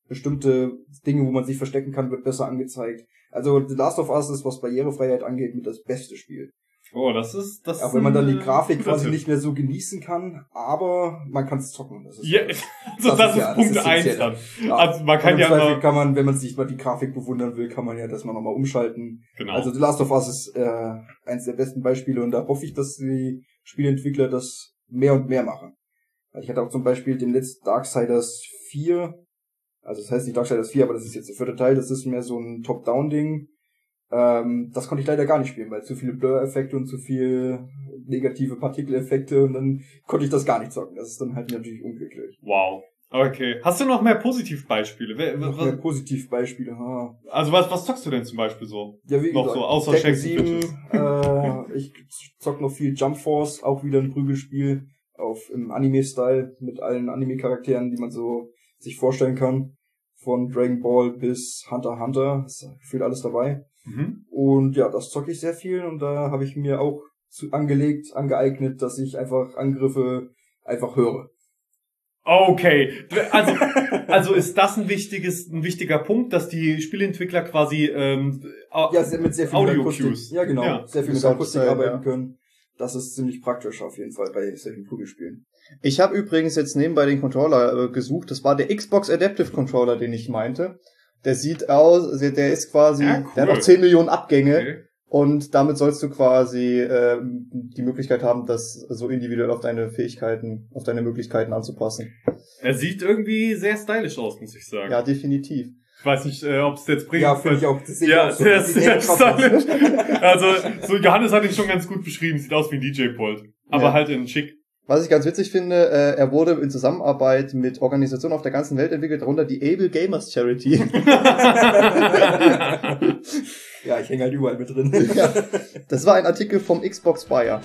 bestimmte Dinge, wo man sich verstecken kann, wird besser angezeigt. Also The Last of Us ist, was Barrierefreiheit angeht, mit das beste Spiel. Oh, das ist, das Auch wenn man dann die Grafik äh, quasi nicht mehr so genießen kann, aber man kann es zocken. Das ist, ja, also das, das ist, ja, Punkt das ist eins dann. Ja. Also man kann und im ja Zweifel mal, kann man, wenn man sich mal die Grafik bewundern will, kann man ja das mal nochmal umschalten. Genau. Also The Last of Us ist äh, eins der besten Beispiele und da hoffe ich, dass die Spieleentwickler das mehr und mehr machen. Ich hatte auch zum Beispiel den letzten Darksiders vier, also das heißt nicht Darksiders vier, aber das ist jetzt der vierte Teil, das ist mehr so ein Top-Down-Ding. Ähm, das konnte ich leider gar nicht spielen, weil zu viele Blur-Effekte und zu viel negative Partikeleffekte und dann konnte ich das gar nicht zocken. Das ist dann halt natürlich unglücklich. Wow. Okay. Hast du noch mehr Positivbeispiele? Wer- Noch was- mehr Positivbeispiele. Ha. Also was, was zockst du denn zum Beispiel so? Ja, wie Noch gesagt, so, außer Tekken Shakes sieben, Bitches. äh, ich zock noch viel Jump Force, auch wieder ein Prügelspiel auf im Anime-Style mit allen Anime-Charakteren, die man so sich vorstellen kann. Von Dragon Ball bis Hunter x Hunter, ist gefühlt alles dabei. Mhm. Und ja, das zocke ich sehr viel und da habe ich mir auch zu angelegt, angeeignet, dass ich einfach Angriffe einfach höre. Okay. Also, also ist das ein wichtiges, ein wichtiger Punkt, dass die Spieleentwickler quasi, ähm, au- Ja, sehr- mit sehr viel mit Audio Akustik. Cues. Ja, genau. Ja. Sehr viel mit Sound Akustik Design, arbeiten ja. können. Das ist ziemlich praktisch auf jeden Fall bei solchen Prügelspielen. Ich habe übrigens jetzt nebenbei den Controller äh, gesucht. Das war der Xbox Adaptive Controller, den ich meinte. Der sieht aus, der der ist quasi, Ja, cool. der hat auch zehn Millionen Abgänge. Okay. Und damit sollst du quasi äh, die Möglichkeit haben, das so individuell auf deine Fähigkeiten, auf deine Möglichkeiten anzupassen. Er sieht irgendwie sehr stylisch aus, muss ich sagen. Ja, definitiv. Ich weiß nicht, äh, ob es jetzt bringt. Ja, finde ich auch. Das sehe ich Ja, auch so. der Das ist sieht sehr echt krass aus. stylisch. Also, so Johannes hat ihn schon ganz gut beschrieben. Sieht aus wie ein D J-Pult. Aber Ja. halt in schick. Was ich ganz witzig finde, äh, er wurde in Zusammenarbeit mit Organisationen auf der ganzen Welt entwickelt, darunter die Able Gamers Charity. Ja, ich hänge halt überall mit drin. Ja, das war ein Artikel vom Xbox Buyer.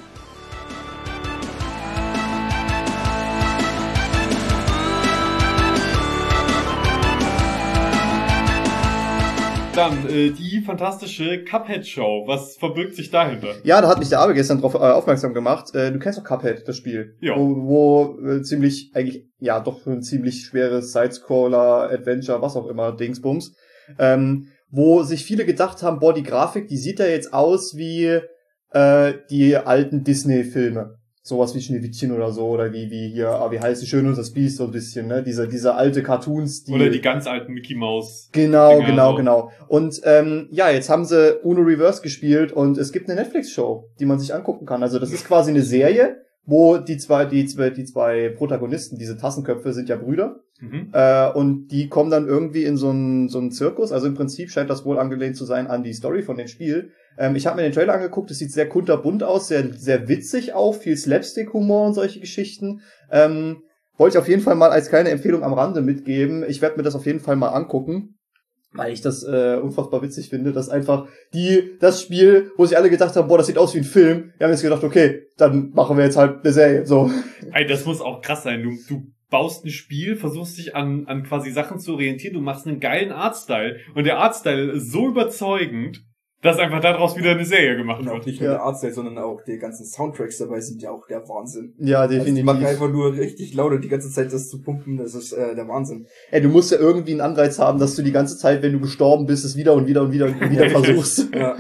Dann äh, die fantastische Cuphead-Show. Was verbirgt sich dahinter? Ja, da hat mich der Abe gestern drauf äh, aufmerksam gemacht. Äh, du kennst doch Cuphead, das Spiel. Ja. Wo, wo äh, ziemlich, eigentlich, ja, doch ein ziemlich schweres Sidescroller, Adventure, was auch immer, Dingsbums. Ähm, wo sich viele gedacht haben, boah, die Grafik, die sieht ja jetzt aus wie äh, die alten Disney-Filme. Sowas wie Schneewittchen oder so, oder wie, wie hier, ah, wie heißt die Schön und das Biest, so ein bisschen, ne? Diese, diese alte Cartoons, die. Oder die ganz alten Mickey Mouse. Genau, Dinger, genau, so. genau. Und ähm, ja, jetzt haben sie Uno Reverse gespielt und es gibt eine Netflix-Show, die man sich angucken kann. Also das ist quasi eine Serie, wo die zwei, die zwei, die zwei Protagonisten, diese Tassenköpfe, sind ja Brüder. Mhm. Äh, und die kommen dann irgendwie in so einen so einen Zirkus. Also im Prinzip scheint das wohl angelehnt zu sein an die Story von dem Spiel. Ähm, ich habe mir den Trailer angeguckt, es sieht sehr kunterbunt aus, sehr sehr witzig auch, viel Slapstick-Humor und solche Geschichten. Ähm, wollte ich auf jeden Fall mal als kleine Empfehlung am Rande mitgeben. Ich werde mir das auf jeden Fall mal angucken, weil ich das äh, unfassbar witzig finde, dass einfach die das Spiel, wo sich alle gedacht haben, boah, das sieht aus wie ein Film, wir haben jetzt gedacht, okay, dann machen wir jetzt halt eine Serie. So. Ey, das muss auch krass sein. Du, du baust ein Spiel, versuchst dich an, an quasi Sachen zu orientieren, du machst einen geilen Artstyle und der Artstyle ist so überzeugend, dass einfach daraus wieder eine Serie gemacht Und auch wird. nicht nur Ja. der Artstyle, sondern auch die ganzen Soundtracks dabei sind ja auch der Wahnsinn. Ja, Also die definitiv. machen einfach nur richtig laut und die ganze Zeit das zu pumpen, das ist äh, der Wahnsinn. Ey, du musst ja irgendwie einen Anreiz haben, dass du die ganze Zeit, wenn du gestorben bist, es wieder und wieder und wieder und wieder versuchst. Ja.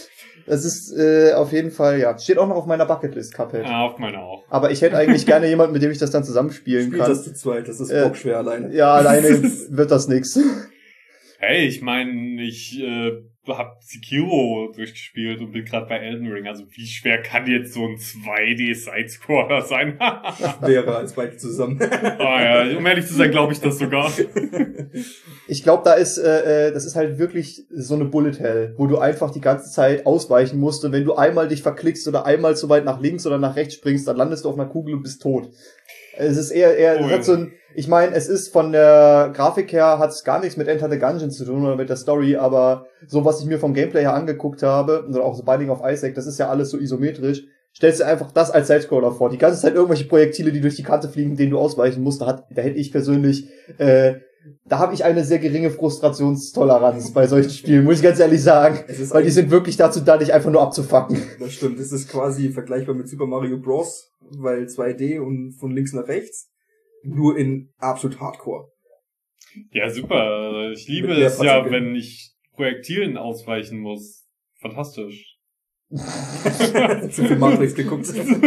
Das ist äh, auf jeden Fall, ja, steht auch noch auf meiner Bucketlist, Cuphead. Ja, auf meiner auch. Aber ich hätte eigentlich gerne jemanden, mit dem ich das dann zusammenspielen Spielt kann. das zu zweit, das ist Äh, bockschwer alleine. Ja, alleine wird das nix. Hey, ich meine, ich äh, hab Sekiro durchgespielt und bin gerade bei Elden Ring. Also wie schwer kann jetzt so ein zwei D-Sidescroller sein? Wäre als beide zusammen. Ah ja, um ehrlich zu sein, glaube ich das sogar. Ich glaube, da ist, äh, äh, das ist halt wirklich so eine Bullet Hell, wo du einfach die ganze Zeit ausweichen musst und wenn du einmal dich verklickst oder einmal zu weit nach links oder nach rechts springst, dann landest du auf einer Kugel und bist tot. Es ist eher, eher, Oh, es ja. hat so ein, ich meine, es ist von der Grafik her, hat es gar nichts mit Enter the Gungeon zu tun oder mit der Story, aber so, was ich mir vom Gameplay her angeguckt habe, oder auch so Binding of Isaac, das ist ja alles so isometrisch, stellst du einfach das als Sidescroller vor. Die ganze Zeit irgendwelche Projektile, die durch die Kante fliegen, denen du ausweichen musst, da, hat, da hätte ich persönlich, äh, da habe ich eine sehr geringe Frustrationstoleranz bei solchen Spielen, muss ich ganz ehrlich sagen. Es ist Weil die eigentlich- sind wirklich dazu da, dich einfach nur abzufacken. Das stimmt, das ist quasi vergleichbar mit Super Mario Bros., weil zwei D und von links nach rechts, nur in absolut Hardcore. Ja, super. Ich liebe Mit mehr es ja, Partikeln. wenn ich Projektilen ausweichen muss. Fantastisch. Zu viel Matrix geguckt.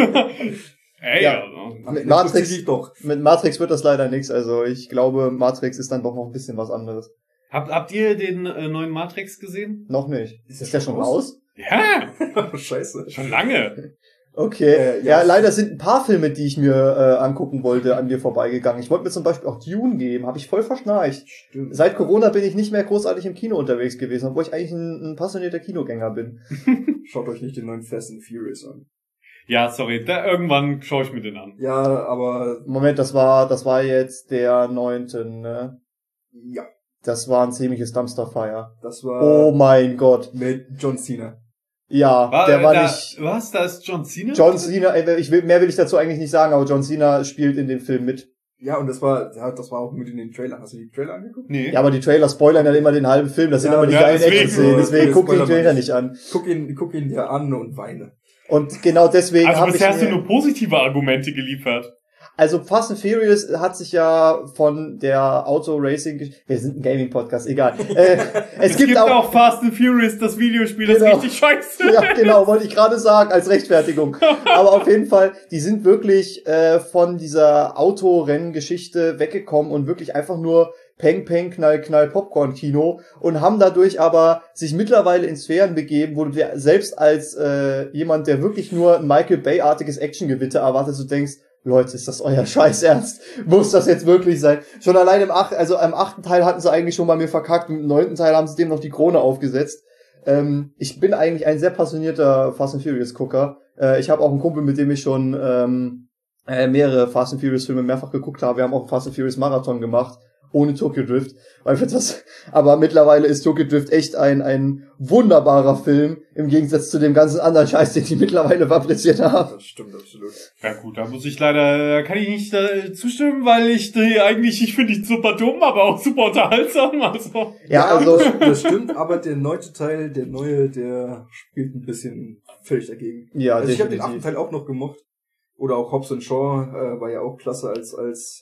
Ey, Ja. also. Am Ende Matrix- tut sie dich doch. Mit Matrix wird das leider nichts. Also ich glaube, Matrix ist dann doch noch ein bisschen was anderes. Habt, habt ihr den äh, neuen Matrix gesehen? Noch nicht. Ist Ist, der der schon schon raus? Ja, Scheiße. schon lange. Okay. Äh, ja. ja. leider sind ein paar Filme, die ich mir äh, angucken wollte, an mir vorbeigegangen. Ich wollte mir zum Beispiel auch Dune geben. Habe ich voll verschnarcht. Stimmt. Seit Corona bin ich nicht mehr großartig im Kino unterwegs gewesen, obwohl ich eigentlich ein, ein passionierter Kinogänger bin. Schaut euch nicht den neuen Fast and Furious an. Ja, sorry, da, irgendwann schaue ich mir den an. Ja, aber Moment, das war, das war jetzt der neunte, ne? ja, Das war ein ziemliches Dumpsterfire. das war Oh mein Gott. mit John Cena. Ja, War, der war da, nicht... Was? Da ist John Cena? John Cena, ey, ich will, mehr will ich dazu eigentlich nicht sagen, aber John Cena spielt in dem Film mit. Ja, und das war, ja, das war auch mit in den Trailern. Hast du die Trailer angeguckt? Nee. Ja, aber die Trailer spoilern ja immer den halben Film, das sind Ja, aber die ja, geilen deswegen. Action-Szenen, deswegen Ja, guck den Spoiler Trailer mal nicht an. Guck ihn, guck ihn dir an und weine. Und genau deswegen Also habe ich bisher hast du mir, nur positive Argumente geliefert. also Fast and Furious hat sich ja von der Auto-Racing, wir sind ein Gaming-Podcast, egal. Äh, es, Es gibt, gibt auch, auch Fast and Furious, das Videospiel, das Genau. richtig scheiße. ja, genau, wollte ich gerade sagen, als Rechtfertigung. Aber auf jeden Fall, die sind wirklich äh, von dieser Autorenngeschichte weggekommen und wirklich einfach nur Peng, Peng, Knall, Knall, Popcorn-Kino und haben dadurch aber sich mittlerweile in Sphären begeben, wo du dir selbst als äh, jemand, der wirklich nur ein Michael Bay-artiges Actiongewitter erwartet, so denkst, Leute, ist das euer Scheiß-Ernst? Muss das jetzt wirklich sein? Schon allein im achten, also im achten Teil hatten sie eigentlich schon bei mir verkackt und im neunten Teil haben sie dem noch die Krone aufgesetzt. Ähm, ich bin eigentlich ein sehr passionierter Fast and Furious Gucker. Äh, ich habe auch einen Kumpel, mit dem ich schon ähm, äh, mehrere Fast and Furious Filme mehrfach geguckt habe. Wir haben auch einen Fast and Furious Marathon gemacht, ohne Tokyo Drift. Weil wir das, aber mittlerweile ist Tokyo Drift echt ein ein wunderbarer Film, im Gegensatz zu dem ganzen anderen Scheiß, den die mittlerweile fabriziert haben. Das stimmt absolut. Ja gut, da muss ich leider, kann ich nicht äh, zustimmen, weil ich die eigentlich, ich finde die super dumm, aber auch super unterhaltsam. Also. Ja, also das, das stimmt, aber der neunte Teil, der neue, der spielt ein bisschen völlig dagegen. ja, Also ich habe den achten definitiv. Teil auch noch gemocht. Oder auch Hobbs and Shaw äh, war ja auch klasse als als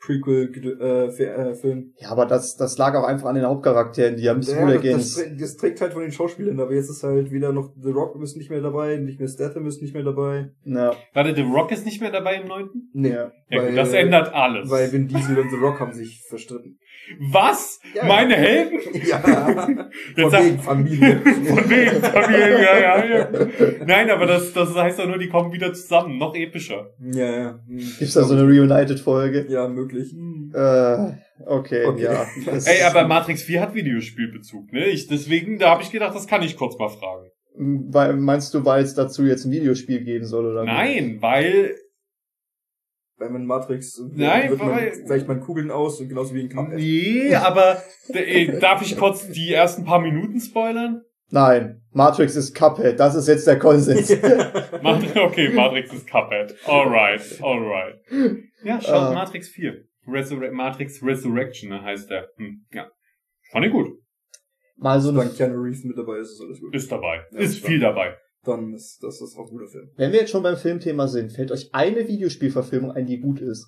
Prequel-Film. Ja, aber das das lag auch einfach an den Hauptcharakteren, die haben nicht so gut das, ergänzt. das, das trägt halt von den Schauspielern, aber jetzt ist halt wieder noch The Rock ist nicht mehr dabei, nicht mehr Statham ist nicht mehr dabei. Ja, Warte, The Rock ist nicht mehr dabei im neunten? Nee, ja. Ja weil, gut, das ändert alles. Weil Vin Diesel und The Rock haben sich verstritten. Was? Ja. Meine Helden? Ja, Jetzt von sag- wegen Familie. Von wegen Familie, ja, ja, ja. Nein, aber das, das heißt doch nur, die kommen wieder zusammen. Noch epischer. Ja, ja. Hm. Gibt's da so eine Reunited-Folge? Ja, möglich. Äh, okay, Okay. ja. Das- Ey, aber Matrix vier hat Videospielbezug, ne? Ich, deswegen, da habe ich gedacht, das kann ich kurz mal fragen. Weil, meinst du, weil es dazu jetzt ein Videospiel geben soll, oder? wie? Nein, weil, Weil man Matrix Nein, wird man, weil- weicht man Kugeln aus und genauso wie in Cuphead. nee, aber, äh, darf ich kurz die ersten paar Minuten spoilern? Nein, Matrix ist Cuphead, das ist jetzt der Konsens. Matrix, okay, Matrix ist Cuphead. Alright, alright. Ja, schaut Ah. Matrix vier. Resur- Matrix Resurrection ne, heißt der. Hm, ja. Fand ich gut. Mal so eine, Solange Keanu Reeves mit dabei ist, ist alles gut. Ist dabei. Ja, ist ist viel klar. dabei. Dann ist das ist auch ein guter Film. wenn wir jetzt schon beim Filmthema sind, fällt euch eine Videospielverfilmung ein, die gut ist?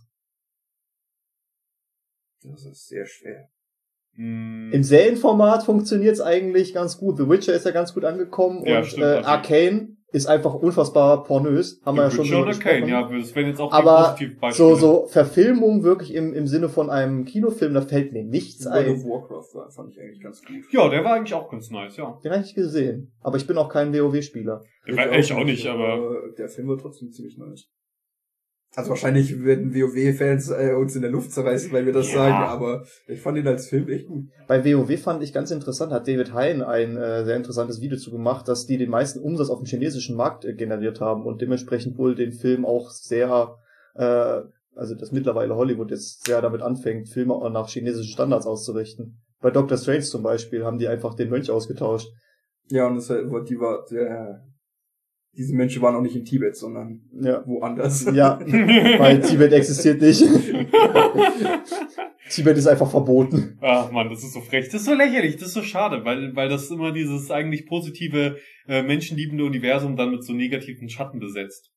Das ist sehr schwer. Hm, Im Serienformat funktioniert's eigentlich ganz gut. The Witcher ist ja ganz gut angekommen Ja, und stimmt, äh, natürlich. Arcane ist einfach unfassbar pornös. Haben wir ja schon Witcher drüber und Arcane, gesprochen. ja, das wären jetzt auch Aber die positiven Beispiele. So, so Verfilmung wirklich im, im Sinne von einem Kinofilm, da fällt mir nichts World ein. of Warcraft war, fand ich eigentlich ganz gut. Ja, der war eigentlich auch ganz nice, ja. Den habe ich nicht gesehen. Aber ich bin auch kein WoW-Spieler. Der war ich auch nicht, aber der Film war trotzdem ziemlich nice. Also wahrscheinlich werden WoW-Fans äh, uns in der Luft zerreißen, weil wir das Ja. sagen, aber ich fand ihn als Film echt gut. Bei WoW fand ich ganz interessant, hat David Hein ein äh, sehr interessantes Video zu gemacht, dass die den meisten Umsatz auf dem chinesischen Markt äh, generiert haben und dementsprechend wohl den Film auch sehr, äh, also dass mittlerweile Hollywood jetzt sehr damit anfängt, Filme auch nach chinesischen Standards auszurichten. Bei Doctor Strange zum Beispiel haben die einfach den Mönch ausgetauscht. Ja, und das, war- die war, der, diese Menschen waren auch nicht in Tibet, sondern Ja. woanders. Ja, weil Tibet existiert nicht. Tibet ist einfach verboten. Ach man, das ist so frech. Das ist so lächerlich, das ist so schade, weil, weil das immer dieses eigentlich positive, äh, menschenliebende Universum dann mit so negativen Schatten besetzt.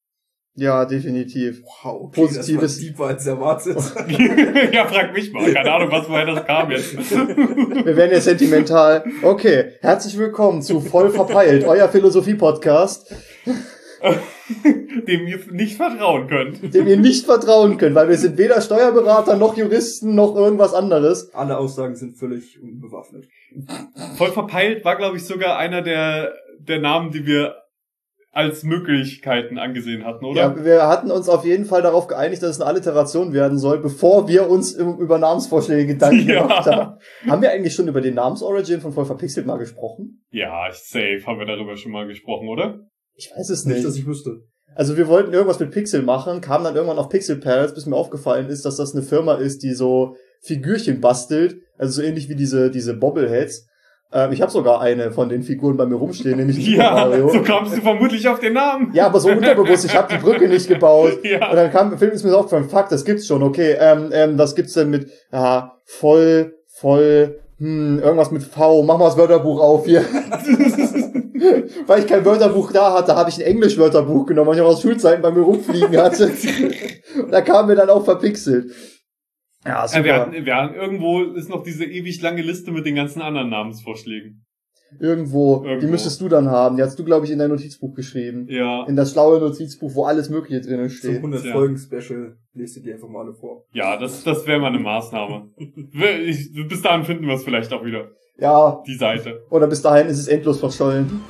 Ja, definitiv. Wow, okay, Positives. das war tiefer als erwartet. Ja, frag mich mal. Keine Ahnung, was woher das kam jetzt. Wir werden ja sentimental. Okay, herzlich willkommen zu Voll verpeilt, euer Philosophie-Podcast, Dem ihr nicht vertrauen könnt. dem ihr nicht vertrauen könnt, weil wir sind weder Steuerberater noch Juristen noch irgendwas anderes. Alle Aussagen sind völlig unbewaffnet. Voll verpeilt war, glaube ich, sogar einer der, der Namen, die wir als Möglichkeiten angesehen hatten, oder? Ja, wir hatten uns auf jeden Fall darauf geeinigt, dass es eine Alliteration werden soll, bevor wir uns im, über Namensvorschläge Gedanken Ja. gemacht haben. Haben wir eigentlich schon über den Namensorigin von Voll verpixelt mal gesprochen? Ja, safe haben wir darüber schon mal gesprochen, oder? Ich weiß es Nicht, nicht. dass ich wüsste. Also wir wollten irgendwas mit Pixel machen, kamen dann irgendwann auf Pixel Pals, bis mir aufgefallen ist, dass das eine Firma ist, die so Figürchen bastelt, also so ähnlich wie diese diese Bobbleheads. Ähm, ich habe sogar eine von den Figuren bei mir rumstehen, nämlich Super Ja, Mario. so kamst du vermutlich auf den Namen. Ja, aber so unterbewusst, ich habe die Brücke nicht gebaut. Ja. Und dann kam Film ist mir aufgefallen, fuck, das gibt's schon, okay, ähm, ähm, was gibt's denn mit, ja, voll, voll, hm, irgendwas mit V, mach mal das Wörterbuch auf hier. Weil ich kein Wörterbuch da hatte, habe ich ein Englisch-Wörterbuch genommen, weil ich auch aus Schulzeiten bei mir rumfliegen hatte. Und da kam mir dann auch verpixelt. Ja, Ja, wir super. hatten, wir hatten, irgendwo ist noch diese ewig lange Liste mit den ganzen anderen Namensvorschlägen. Irgendwo, die Irgendwo. müsstest du dann haben. Die hast du, glaube ich, in dein Notizbuch geschrieben. Ja, In das schlaue Notizbuch, wo alles Mögliche drinnen Zum steht. hundert-Folgen-Special lest ihr die einfach mal alle vor. ja, das, das wäre mal eine Maßnahme. Ich, bis dahin finden wir es vielleicht auch wieder, Ja, die Seite. oder bis dahin ist es endlos verschollen.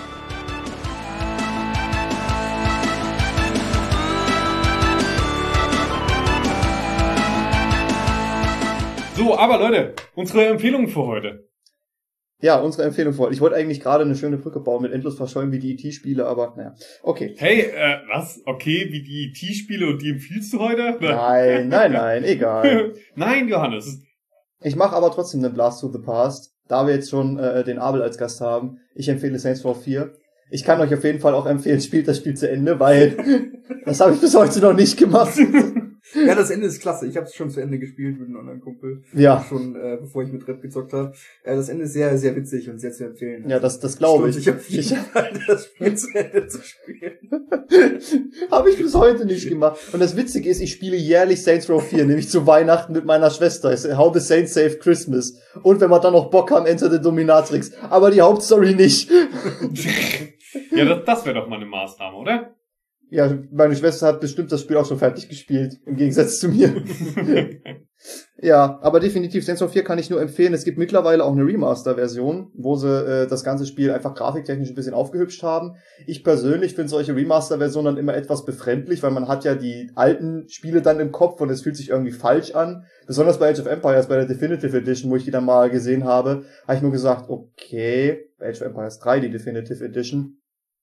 So, aber Leute, unsere Empfehlungen für heute. Ja, unsere Empfehlung vor. Ich wollte eigentlich gerade eine schöne Brücke bauen mit endlos verschollen wie die E T-Spiele, aber naja. Okay. Hey, äh, was? Okay, wie die E T-Spiele und die empfiehlst du heute? Nein, nein, nein, egal. Nein, Johannes. Ich mache aber trotzdem einen Blast to the Past, da wir jetzt schon äh, den Abel als Gast haben. Ich empfehle Saints Row vier. Ich kann euch auf jeden Fall auch empfehlen, spielt das Spiel zu Ende, weil das habe ich bis heute noch nicht gemacht. Ja, das Ende ist klasse. Ich habe es schon zu Ende gespielt mit einem anderen Kumpel. Ja, Schon äh, bevor ich mit Red gezockt habe. Äh, das Ende ist sehr, sehr witzig und sehr zu empfehlen. ja, das, das glaube ich. Ich habe Ich das Spiel zu Ende zu spielen. habe ich bis heute nicht gemacht. Und das Witzige ist, ich spiele jährlich Saints Row vier, nämlich zu Weihnachten mit meiner Schwester. Es ist How the Saints Save Christmas. Und wenn wir dann noch Bock haben, Enter the Dominatrix. Aber die Hauptstory nicht. Ja, das, das wäre doch mal eine Maßnahme, oder? Ja, meine Schwester hat bestimmt das Spiel auch schon fertig gespielt, im Gegensatz zu mir. Ja, aber definitiv Saints Row vier kann ich nur empfehlen. Es gibt mittlerweile auch eine Remaster-Version, wo sie äh, das ganze Spiel einfach grafiktechnisch ein bisschen aufgehübscht haben. Ich persönlich finde solche Remaster-Versionen dann immer etwas befremdlich, weil man hat ja die alten Spiele dann im Kopf und es fühlt sich irgendwie falsch an. Besonders bei Age of Empires, bei der Definitive Edition, wo ich die dann mal gesehen habe, habe ich nur gesagt, okay, bei Age of Empires drei, die Definitive Edition,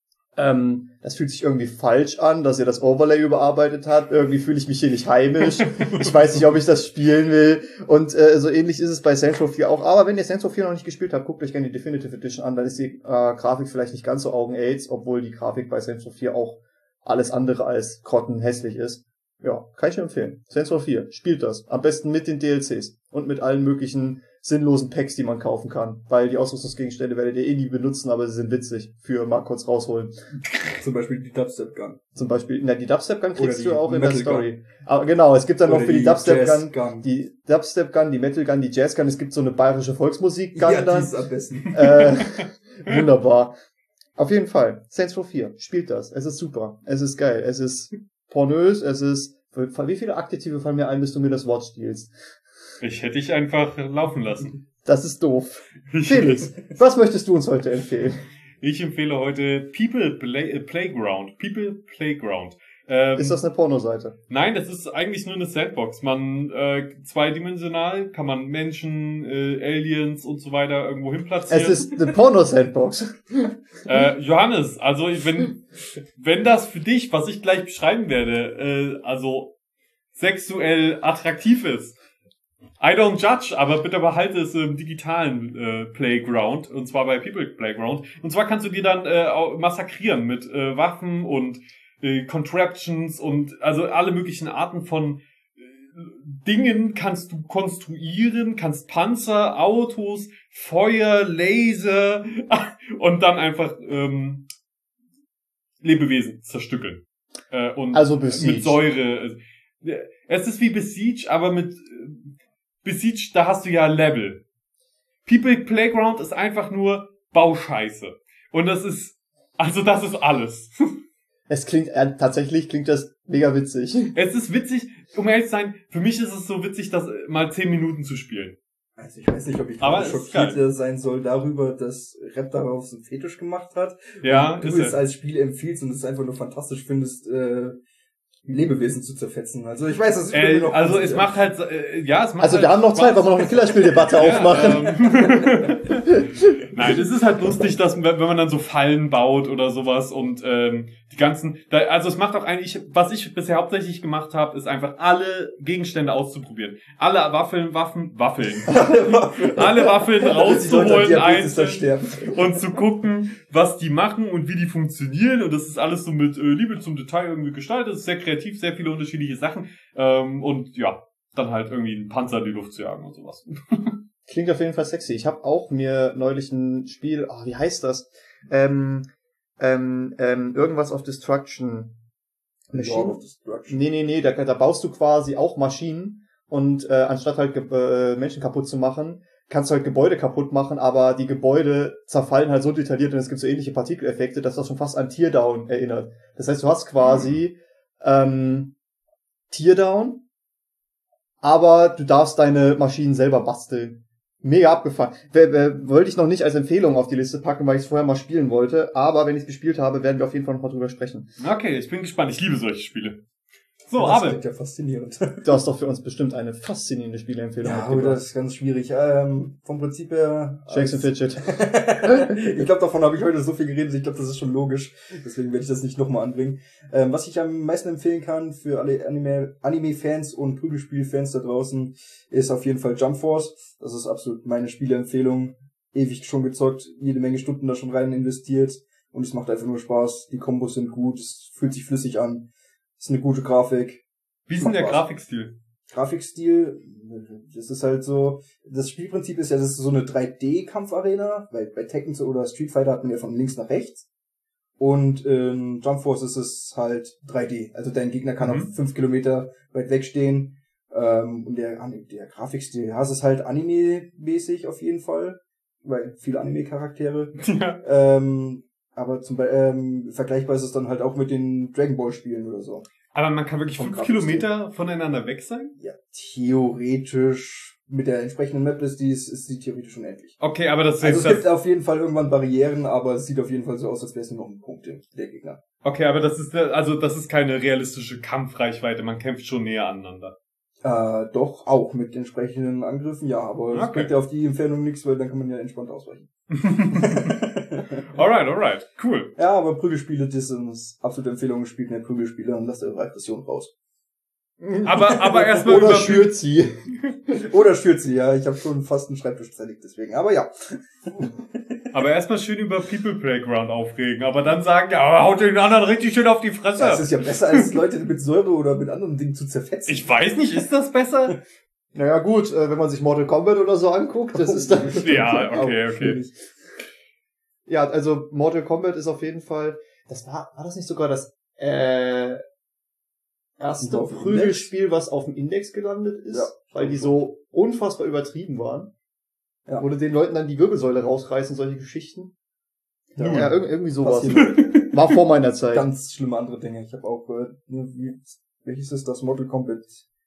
Ähm, das fühlt sich irgendwie falsch an, dass ihr das Overlay überarbeitet habt. Irgendwie fühle ich mich hier nicht heimisch. Ich weiß nicht, ob ich das spielen will. Und äh, so ähnlich ist es bei Saints Row vier auch. Aber wenn ihr Saints Row vier noch nicht gespielt habt, guckt euch gerne die Definitive Edition an. Dann ist die äh, Grafik vielleicht nicht ganz so Augen-Aids, obwohl die Grafik bei Saints Row vier auch alles andere als grottenhässlich ist. Ja, kann ich nur empfehlen. Saints Row vier, spielt das. Am besten mit den D L Cs und mit allen möglichen sinnlosen Packs, die man kaufen kann. Weil die Ausrüstungsgegenstände werdet ihr eh nie benutzen, aber sie sind witzig für mal kurz rausholen. Zum Beispiel die Dubstep Gun. Zum Beispiel, na, die Dubstep Gun kriegst Oder du die auch in der Metal Story. Aber genau, es gibt dann noch Oder für die die Dubstep Jazz Gun, Gun. die Dubstep Gun, die Metal Gun, die Jazz Gun. Es gibt so eine bayerische Volksmusik Gun Ja, die dann. ist am besten. Äh, wunderbar. Auf jeden Fall. Saints Row vier. Spielt das. Es ist super. Es ist geil. Es ist pornös. Es ist, wie viele Adjektive fallen mir ein, bis du mir das Wort stiehlst? Ich hätte dich einfach laufen lassen. Das ist doof. Felix, was möchtest du uns heute empfehlen? Ich empfehle heute People Play, Playground. People Playground. Ähm, Ist das eine Pornoseite? Nein, das ist eigentlich nur eine Sandbox. Man äh, zweidimensional kann man Menschen, äh, Aliens und so weiter irgendwo hin platzieren. Es ist eine Porno-Sandbox. Äh, Johannes, also wenn wenn das für dich, was ich gleich beschreiben werde, äh, also sexuell attraktiv ist, I don't judge, aber bitte behalte es im digitalen äh, Playground, und zwar bei People Playground. Und zwar kannst du die dann äh, auch massakrieren mit äh, Waffen und äh, Contraptions und also alle möglichen Arten von äh, Dingen kannst du konstruieren, kannst Panzer, Autos, Feuer, Laser und dann einfach ähm, Lebewesen zerstückeln. Äh, und also Besiege. Mit Säure. Es ist wie Besiege, aber mit Besiege, da hast du ja Level. People Playground ist einfach nur Bauscheiße. Und das ist, also das ist alles. Es klingt, äh, tatsächlich klingt das mega witzig. Es ist witzig, um ehrlich zu sein, für mich ist es so witzig, das mal zehn Minuten zu spielen. Also ich weiß nicht, ob ich Aber gerade schockiert sein soll darüber, dass Rap darauf so einen Fetisch gemacht hat. Ja, und du ist es er. als Spiel empfiehlst und es einfach nur fantastisch findest, äh, Lebewesen zu zerfetzen. Also ich weiß, das ist Äh, also es macht halt, äh, ja, es macht Also halt wir haben noch Zeit, weil wir noch eine Killerspieldebatte Ja, aufmachen. Ähm, Nein, es ist halt lustig, dass wenn wenn man dann so Fallen baut oder sowas und ähm, die ganzen, da, also es macht auch eigentlich, was ich bisher hauptsächlich gemacht habe, ist einfach alle Gegenstände auszuprobieren. Alle Waffeln, Waffen, Waffeln. alle Waffeln rauszuholen einzeln und zu gucken, was die machen und wie die funktionieren. Und das ist alles so mit äh, Liebe zum Detail irgendwie gestaltet. Es ist sehr kreativ, sehr viele unterschiedliche Sachen. Ähm, und ja, dann halt irgendwie einen Panzer in die Luft zu jagen und sowas. Klingt auf jeden Fall sexy. Ich habe auch mir neulich ein Spiel, oh, wie heißt das? Ähm, ähm, ähm, irgendwas auf Destruction. Machine of Destruction. Nee, nee, nee, da, da baust du quasi auch Maschinen und äh, anstatt halt äh, Menschen kaputt zu machen, kannst du halt Gebäude kaputt machen, aber die Gebäude zerfallen halt so detailliert und es gibt so ähnliche Partikeleffekte, dass das schon fast an Teardown erinnert. Das heißt, du hast quasi ähm, Teardown, aber du darfst deine Maschinen selber basteln. Mega abgefahren. W- w- wollte ich noch nicht als Empfehlung auf die Liste packen, weil ich es vorher mal spielen wollte, aber wenn ich es gespielt habe, werden wir auf jeden Fall noch mal drüber sprechen. Okay, ich bin gespannt. Ich liebe solche Spiele. So, das Abel. klingt ja faszinierend. Du hast doch für uns bestimmt eine faszinierende Spieleempfehlung Ja, aber das ist ganz schwierig. Ähm, vom Prinzip her... Shakes and Fidget. ich glaube, davon habe ich heute so viel geredet. Ich glaube, das ist schon logisch. Deswegen werde ich das nicht nochmal anbringen. Ähm, was ich am meisten empfehlen kann für alle Anime, Anime-Fans und Prügelspiel-Fans da draußen, ist auf jeden Fall Jump Force. Das ist absolut meine Spieleempfehlung. Ewig schon gezockt, jede Menge Stunden da schon rein investiert. Und es macht einfach nur Spaß. Die Kombos sind gut, es fühlt sich flüssig an. Ist eine gute Grafik. Wie ist denn der Grafikstil? Grafikstil, das ist halt so, das Spielprinzip ist ja, das ist so eine drei D-Kampfarena, weil bei Tekken oder Street Fighter hat man ja von links nach rechts. Und in Jump Force ist es halt drei D. Also dein Gegner kann Mhm. auf fünf Kilometer weit wegstehen. Ähm, und der, der Grafikstil, ja, es ist halt Anime-mäßig auf jeden Fall, weil viele Anime-Charaktere. Ja. Ähm, aber zum Beispiel, ähm, vergleichbar ist es dann halt auch mit den Dragon Ball Spielen oder so. Aber man kann wirklich Vom fünf Grafikstil. Kilometer voneinander weg sein? Ja, theoretisch, mit der entsprechenden Maplist, die ist, ist sie theoretisch unendlich. Okay, aber das ist Also es das, gibt auf jeden Fall irgendwann Barrieren, aber es sieht auf jeden Fall so aus, als wäre es nur noch ein Punkt, der Gegner. okay, aber das ist, also das ist keine realistische Kampfreichweite. Man kämpft schon näher aneinander. Äh, doch, auch mit entsprechenden Angriffen, ja, aber es Okay. bringt ja auf die Entfernung nichts, weil dann kann man ja entspannt ausweichen. Alright, alright, cool. Ja, aber Prügelspiele, das sind absolute Empfehlungen, spielt mehr Prügelspiele und lasst eure Aggression raus. Aber, aber erstmal Oder über, schürt sie. Oder schürt sie, ja, ich habe schon fast einen Schreibtisch zerlegt, deswegen, aber ja. aber erstmal schön über People Playground aufregen, aber dann sagen, ja, aber haut den anderen richtig schön auf die Fresse. Das ist ja besser, als Leute mit Säure oder mit anderen Dingen zu zerfetzen. Ich weiß nicht, ist das besser? Naja gut, äh, wenn man sich Mortal Kombat oder so anguckt, das ist dann... Ja, okay, Auch okay. schwierig. Ja, also Mortal Kombat ist auf jeden Fall... Das war, war das nicht sogar das äh, erste Auf dem Prügelspiel, was auf dem Index gelandet ist? Ja. Weil die so unfassbar übertrieben waren. Ja. Wo du den Leuten dann die Wirbelsäule rausreißen, solche Geschichten. Ja. Ja, irg- irgendwie sowas. Passiert. War vor meiner Zeit. Ganz schlimme andere Dinge. Ich habe auch, äh, wie, welches ist das? Mortal Kombat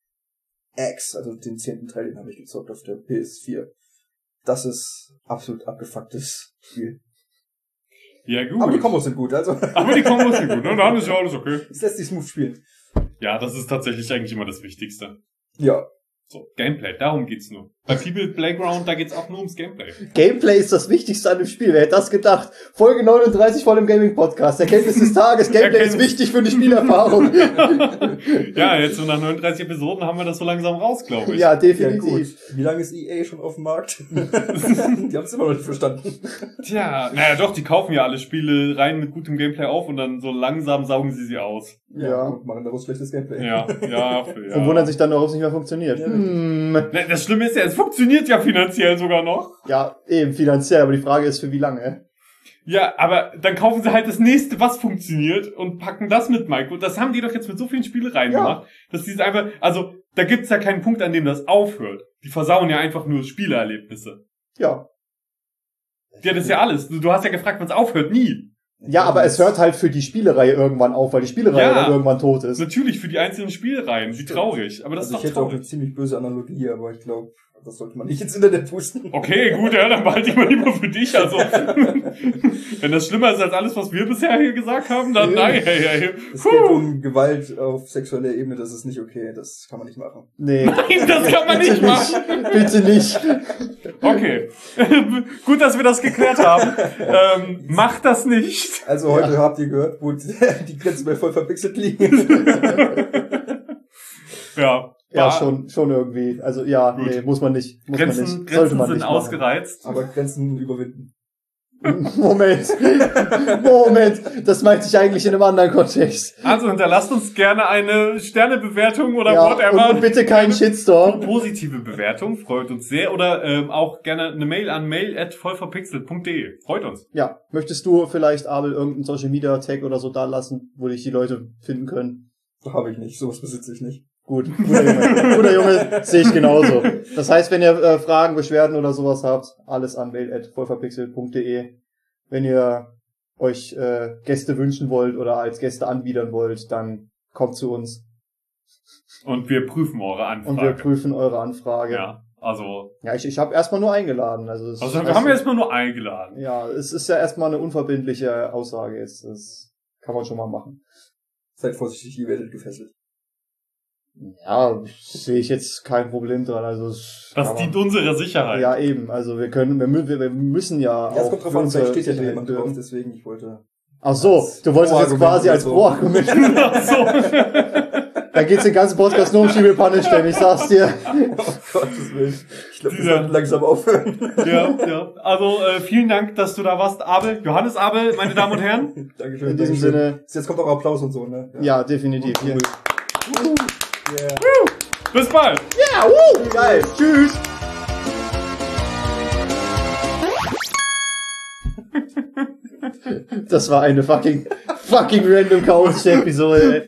X, also den zehnten Teil, den habe ich gezockt auf der P S vier. Das ist absolut abgefucktes Spiel. Ja, gut. Aber die Kombos sind gut, also Aber die Kombos sind gut, ne? Dann ist ja alles okay. es lässt sich smooth spielen. Ja, das ist tatsächlich eigentlich immer das Wichtigste. Ja. So, Gameplay, darum geht's nur. Bei People Playground, da geht's auch nur ums Gameplay. Gameplay ist das Wichtigste an dem Spiel. Wer hätte das gedacht? Folge neununddreißig von dem Gaming-Podcast. Erkenntnis des Tages. Gameplay ist Erkenntnis. wichtig für die Spielerfahrung. Ja, jetzt so nach neununddreißig Episoden haben wir das so langsam raus, glaube ich. Ja, Ja, definitiv. gut. Wie lange ist E A schon auf dem Markt? Die haben es immer noch nicht verstanden. Tja, naja doch, die kaufen ja alle Spiele rein mit gutem Gameplay auf und dann so langsam saugen sie sie aus. Ja. Und machen daraus schlechtes Gameplay. Ja, ja, für, ja. Und wundern sich dann, warum es nicht mehr funktioniert. Ja. Hm. Ne, Das Schlimme ist ja, es funktioniert ja finanziell sogar noch. Ja, eben finanziell, aber die Frage ist, für wie lange? Ja, aber dann kaufen sie halt das nächste, was funktioniert und packen das mit Micro. Das haben die doch jetzt mit so vielen Spielereien Ja. gemacht, dass die es einfach, also da gibt's ja keinen Punkt, an dem das aufhört. Die versauen ja einfach nur Spielerlebnisse. Ja. Ja, das ist ja alles. Du, du hast ja gefragt, wann es aufhört. Nie. Ja, aber es hört halt für die Spielereihe irgendwann auf, weil die Spielereihe Ja. dann irgendwann tot ist. Natürlich für die einzelnen Spielreihen. Wie traurig. Aber das Also ist ich doch hätte auch eine traurig. ziemlich böse Analogie, aber ich glaube, das sollte man nicht ins Internet pusten. Okay, gut, ja, dann behalte ich mal lieber für dich. Also, wenn das schlimmer ist als alles, was wir bisher hier gesagt haben, dann nein. Hey, hey. Es geht um Gewalt auf sexueller Ebene, das ist nicht okay, das kann man nicht machen. Nee. Nein, das kann man Bitte nicht machen. Bitte nicht. Okay. Gut, dass wir das geklärt haben. Ähm, macht das nicht. Also heute habt ihr gehört, wo die Grenzen bei voll verpixelt liegen. Ja. Ja, War- schon, schon irgendwie. Also ja, Gut. nee, muss man nicht. Muss Grenzen, man nicht. Sollte Grenzen man sind nicht machen. ausgereizt. Aber Grenzen überwinden. Moment. Moment. Das meinte ich eigentlich in einem anderen Kontext. Also hinterlasst uns gerne eine Sternebewertung oder Ja, whatever. und, und bitte keinen Shitstorm. Positive Bewertung, freut uns sehr. Oder ähm, auch gerne eine Mail an mail at vollverpixelt punkt de. Freut uns. Ja, möchtest du vielleicht, Abel, irgendeinen Social Media Tag oder so da lassen, wo dich die Leute finden können? Habe ich nicht, sowas besitze ich nicht. Gut, guter Junge. Guter Junge, sehe ich genauso. Das heißt, wenn ihr äh, Fragen, Beschwerden oder sowas habt, alles an mail at vollverpixelt punkt de. Wenn ihr euch äh, Gäste wünschen wollt oder als Gäste anbiedern wollt, dann kommt zu uns Und wir prüfen eure Anfrage. und wir prüfen eure Anfrage. Ja, also, Ja, ich, ich habe erstmal nur eingeladen. Also, es, also wir haben jetzt mal nur eingeladen. ja, es ist ja erstmal eine unverbindliche Aussage jetzt. Das kann man schon mal machen. Seid vorsichtig, ihr werdet gefesselt. Ja, sehe ich jetzt kein Problem dran. Also es Das kann man- dient unserer Sicherheit. Ja, eben. Also wir können, wir, mü- wir müssen ja Ja, es auch kommt drauf für an, unsere vielleicht steht ja Sicherheit jemand drauf, bürgen. deswegen ich wollte... Ach so, du wolltest jetzt Pro-Argument quasi oder als so. Pro-Argument. Ach so. Da geht's den ganzen Podcast nur um Schiebepannenstellen, ich sag's dir. Oh Gottes Willen. Ich glaube, wir Dieser- sollten langsam aufhören. Ja, ja. Also äh, vielen Dank, dass du da warst, Abel. Johannes Abel, meine Damen und Herren. Dankeschön. In diesem Dankeschön. Sinne, Jetzt kommt auch Applaus und so, ne? ja, definitiv. Hier. Yeah. Bis bald. Ja, uh, geil. Tschüss. Das war eine fucking, fucking random chaotische Episode, ey.